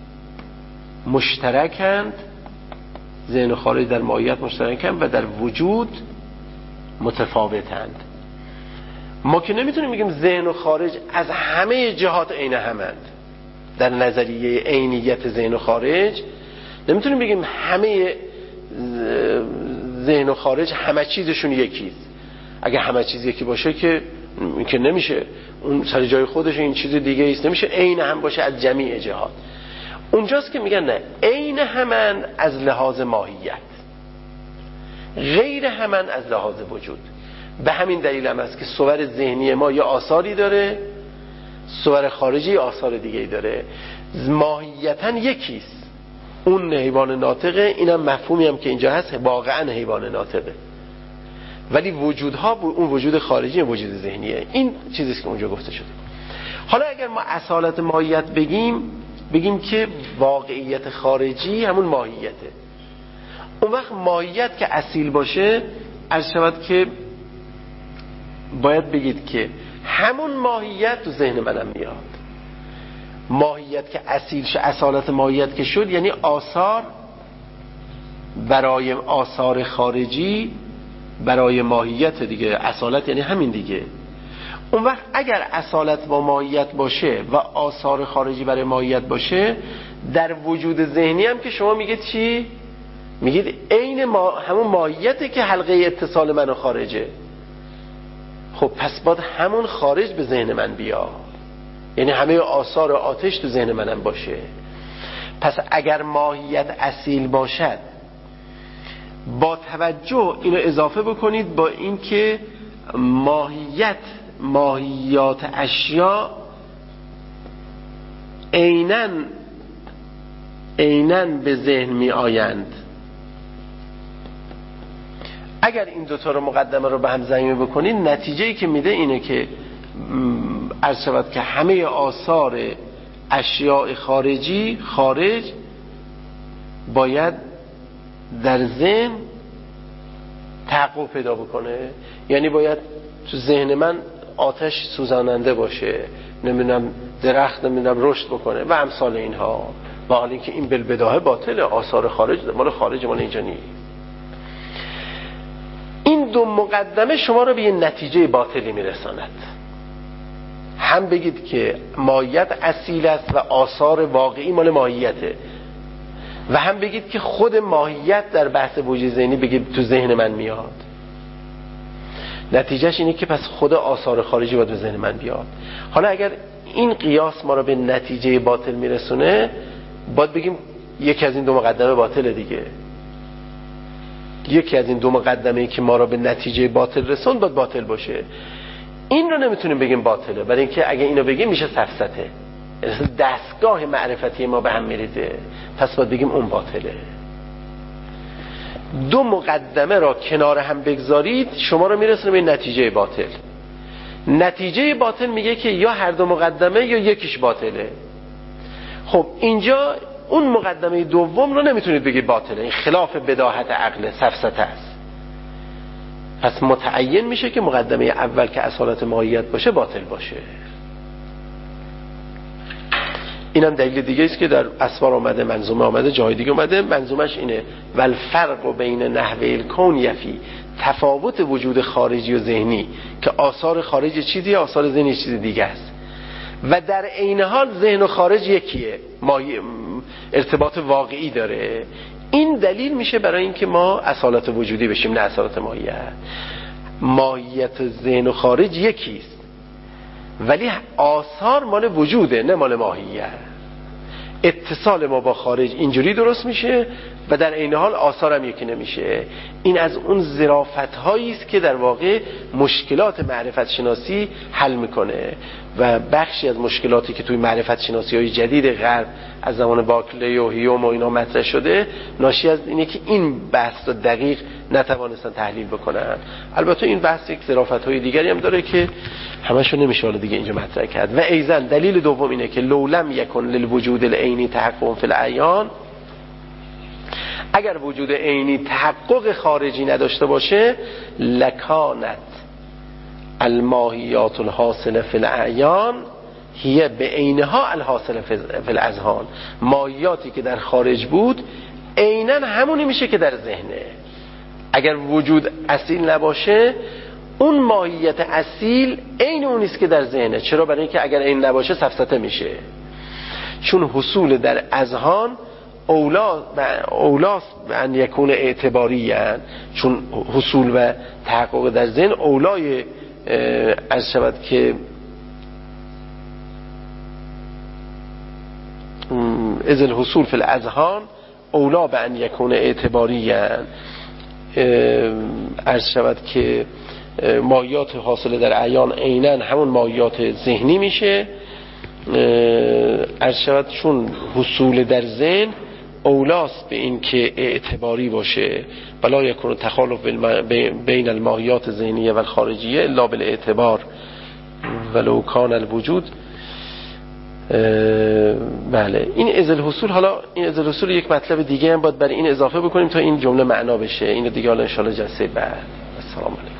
مشترکند، ذهن و خارج در ماهیت مشترکند و در وجود متفاوتند. ما که نمیتونیم بگیم ذهن و خارج از همه جهات عین همند. در نظریه عینیت ذهن و خارج نمیتونیم بگیم همه ذهن و خارج همه چیزشون یکیست. اگه همه چیز یکی باشه که که نمیشه، اون سر جای خودش این چیز دیگه ایست، نمیشه عین هم باشه از جمیع جهات. اونجاست که میگن نه، عین همن از لحاظ ماهیت، غیر همن از لحاظ وجود. به همین دلیل هم است که صور ذهنی ما یا آثاری داره، صور خارجی آثار دیگه‌ای داره. ماهیتاً یکیست. اون حیوان ناطقه، اینم مفهومی هم که اینجا هست، واقعاً حیوان ناطقه، ولی وجودها اون وجود خارجی وجود ذهنیه. این چیزیست که اونجا گفته شده. حالا اگر ما اصالت ماهیت بگیم، بگیم که واقعیت خارجی همون ماهیته، اون وقت ماهیت که اصیل باشه، عرض شود که باید بگید که همون ماهیت تو ذهن منم میاد. ماهیت که اصیل شه، اصالت ماهیت که شد، یعنی آثار برای آثار خارجی برای ماهیت دیگه. اصالت یعنی همین دیگه. اون وقت اگر اصالت با ماهیت باشه و آثار خارجی برای ماهیت باشه، در وجود ذهنی هم که شما میگید چی؟ میگید عین ما همون ماهیته که حلقه اتصال من و خارجه. خب پس باید همون خارج به ذهن من بیاد، یعنی همه آثار آتش تو ذهن منم باشه. پس اگر ماهیت اصیل باشد، با توجه اینو اضافه بکنید با این که ماهیت ماهیات اشیا عیناً عیناً به ذهن می آیند. اگر این دوتا رو مقدمه رو به هم ضمیمه بکنید، نتیجه‌ای که میده اینه که عرض شود که همه آثار اشیاء خارجی خارج باید در ذهن تحقق پیدا بکنه. یعنی باید تو ذهن من آتش سوزاننده باشه، نمیدونم درخت نمیدونم رشد بکنه و امثال اینها، و حال اینکه این بالبداهه باطله، آثار خارج مال خارج مال اینجا نیست. این دو مقدمه شما رو به یه نتیجه باطلی میرساند. هم بگید که ماهیت اصیل است و آثار واقعی مال ماهیته، و هم بگید که خود ماهیت در بحث وجود ذهنی بگید تو ذهن من میاد. نتیجهش اینه که پس خود آثار خارجی باید به ذهن من بیاد. حالا اگر این قیاس ما رو به نتیجه باطل میرسونه، باید بگیم یکی از این دو مقدمه باطله دیگه. یکی از این دو مقدمه‌ای که ما رو به نتیجه باطل رسوند باید باطل باشه. این رو نمیتونیم بگیم باطله، برای اینکه اگه اینو بگیم میشه سفسطه، دستگاه معرفتی ما به هم میریزه، پس باید بگیم اون باطله. دو مقدمه را کنار هم بگذارید شما رو میرسونه به نتیجه باطل. نتیجه باطل میگه که یا هر دو مقدمه یا یکیش باطله. خب اینجا اون مقدمه دوم رو نمیتونید بگید باطله، این خلاف بداهت عقل، سفسطه است. پس متعین میشه که مقدمه اول که اصالت ماهیت باشه باطل باشه. اینم دلیل دیگه است که در اسوار آمده، منظومه آمده، جای دیگه اومده. منظومش اینه: والفرق بین نحوه الکون یفی، تفاوت وجود خارجی و ذهنی که آثار خارج چیزی، آثار ذهنی چیز دیگه است، و در عین حال ذهن و خارج یکیه، ارتباط واقعی داره. این دلیل میشه برای اینکه ما اصالت وجودی بشیم، نه اصالت ماهیت. ماهیت ذهن و خارج یکیست، ولی آثار مال وجوده نه مال ماهیت. اتصال ما با خارج اینجوری درست میشه و در عین حال آثار هم یکی نمیشه. این از اون ظرافت هایی است که در واقع مشکلات معرفت شناسی حل میکنه، و بخشی از مشکلاتی که توی معرفت شناسی های جدید غرب از زمان باکلی و هیوم و اینا مطرح شده ناشی از اینه که این بحث رو دقیق نتوانستن تحلیل بکنن. البته این بحث یک ظرافت های دیگری هم داره که همشو نمیشه حالا دیگه اینجا مطرح کرد. و ایضا دلیل دوم اینه که لولم یکن للوجود العینی تحقق فی الاعیان، اگر وجود عینی تحقق خارجی نداشته باشه، لکانت الماهیات الحاصله فی الاعیان هی به عینها الحاصله فی الاذهان، ماهیاتی که در خارج بود عیناً همونی میشه که در ذهنه. اگر وجود اصیل نباشه، اون ماهیت اصیل عین اونیست که در ذهنه. چرا؟ برای اینکه اگر عین نباشه سفسطه میشه، چون حصول در اذهان اولا اولاست به ان یکون اعتباری هن. چون حصول و تحقق در ذهن اولای از شود که از الحصول فی الاذهان اولا به ان یکون اعتباری هن. از شود که ماهیات حاصله در اعیان عیناً همون ماهیات ذهنی میشه. از شود چون حصول در ذهن اولاست به این که اعتباری باشه، بلا یکون تخالف بین الماهیات ذهنیه و الخارجیه الا بالاعتبار ولو کان الوجود. بله، این ازل حصول. حالا این ازل حصول یک مطلب دیگه هم باید برای این اضافه بکنیم تا این جمله معنا بشه. این دیگه حالا ان شاء الله جلسه بعد. السلام علیکم.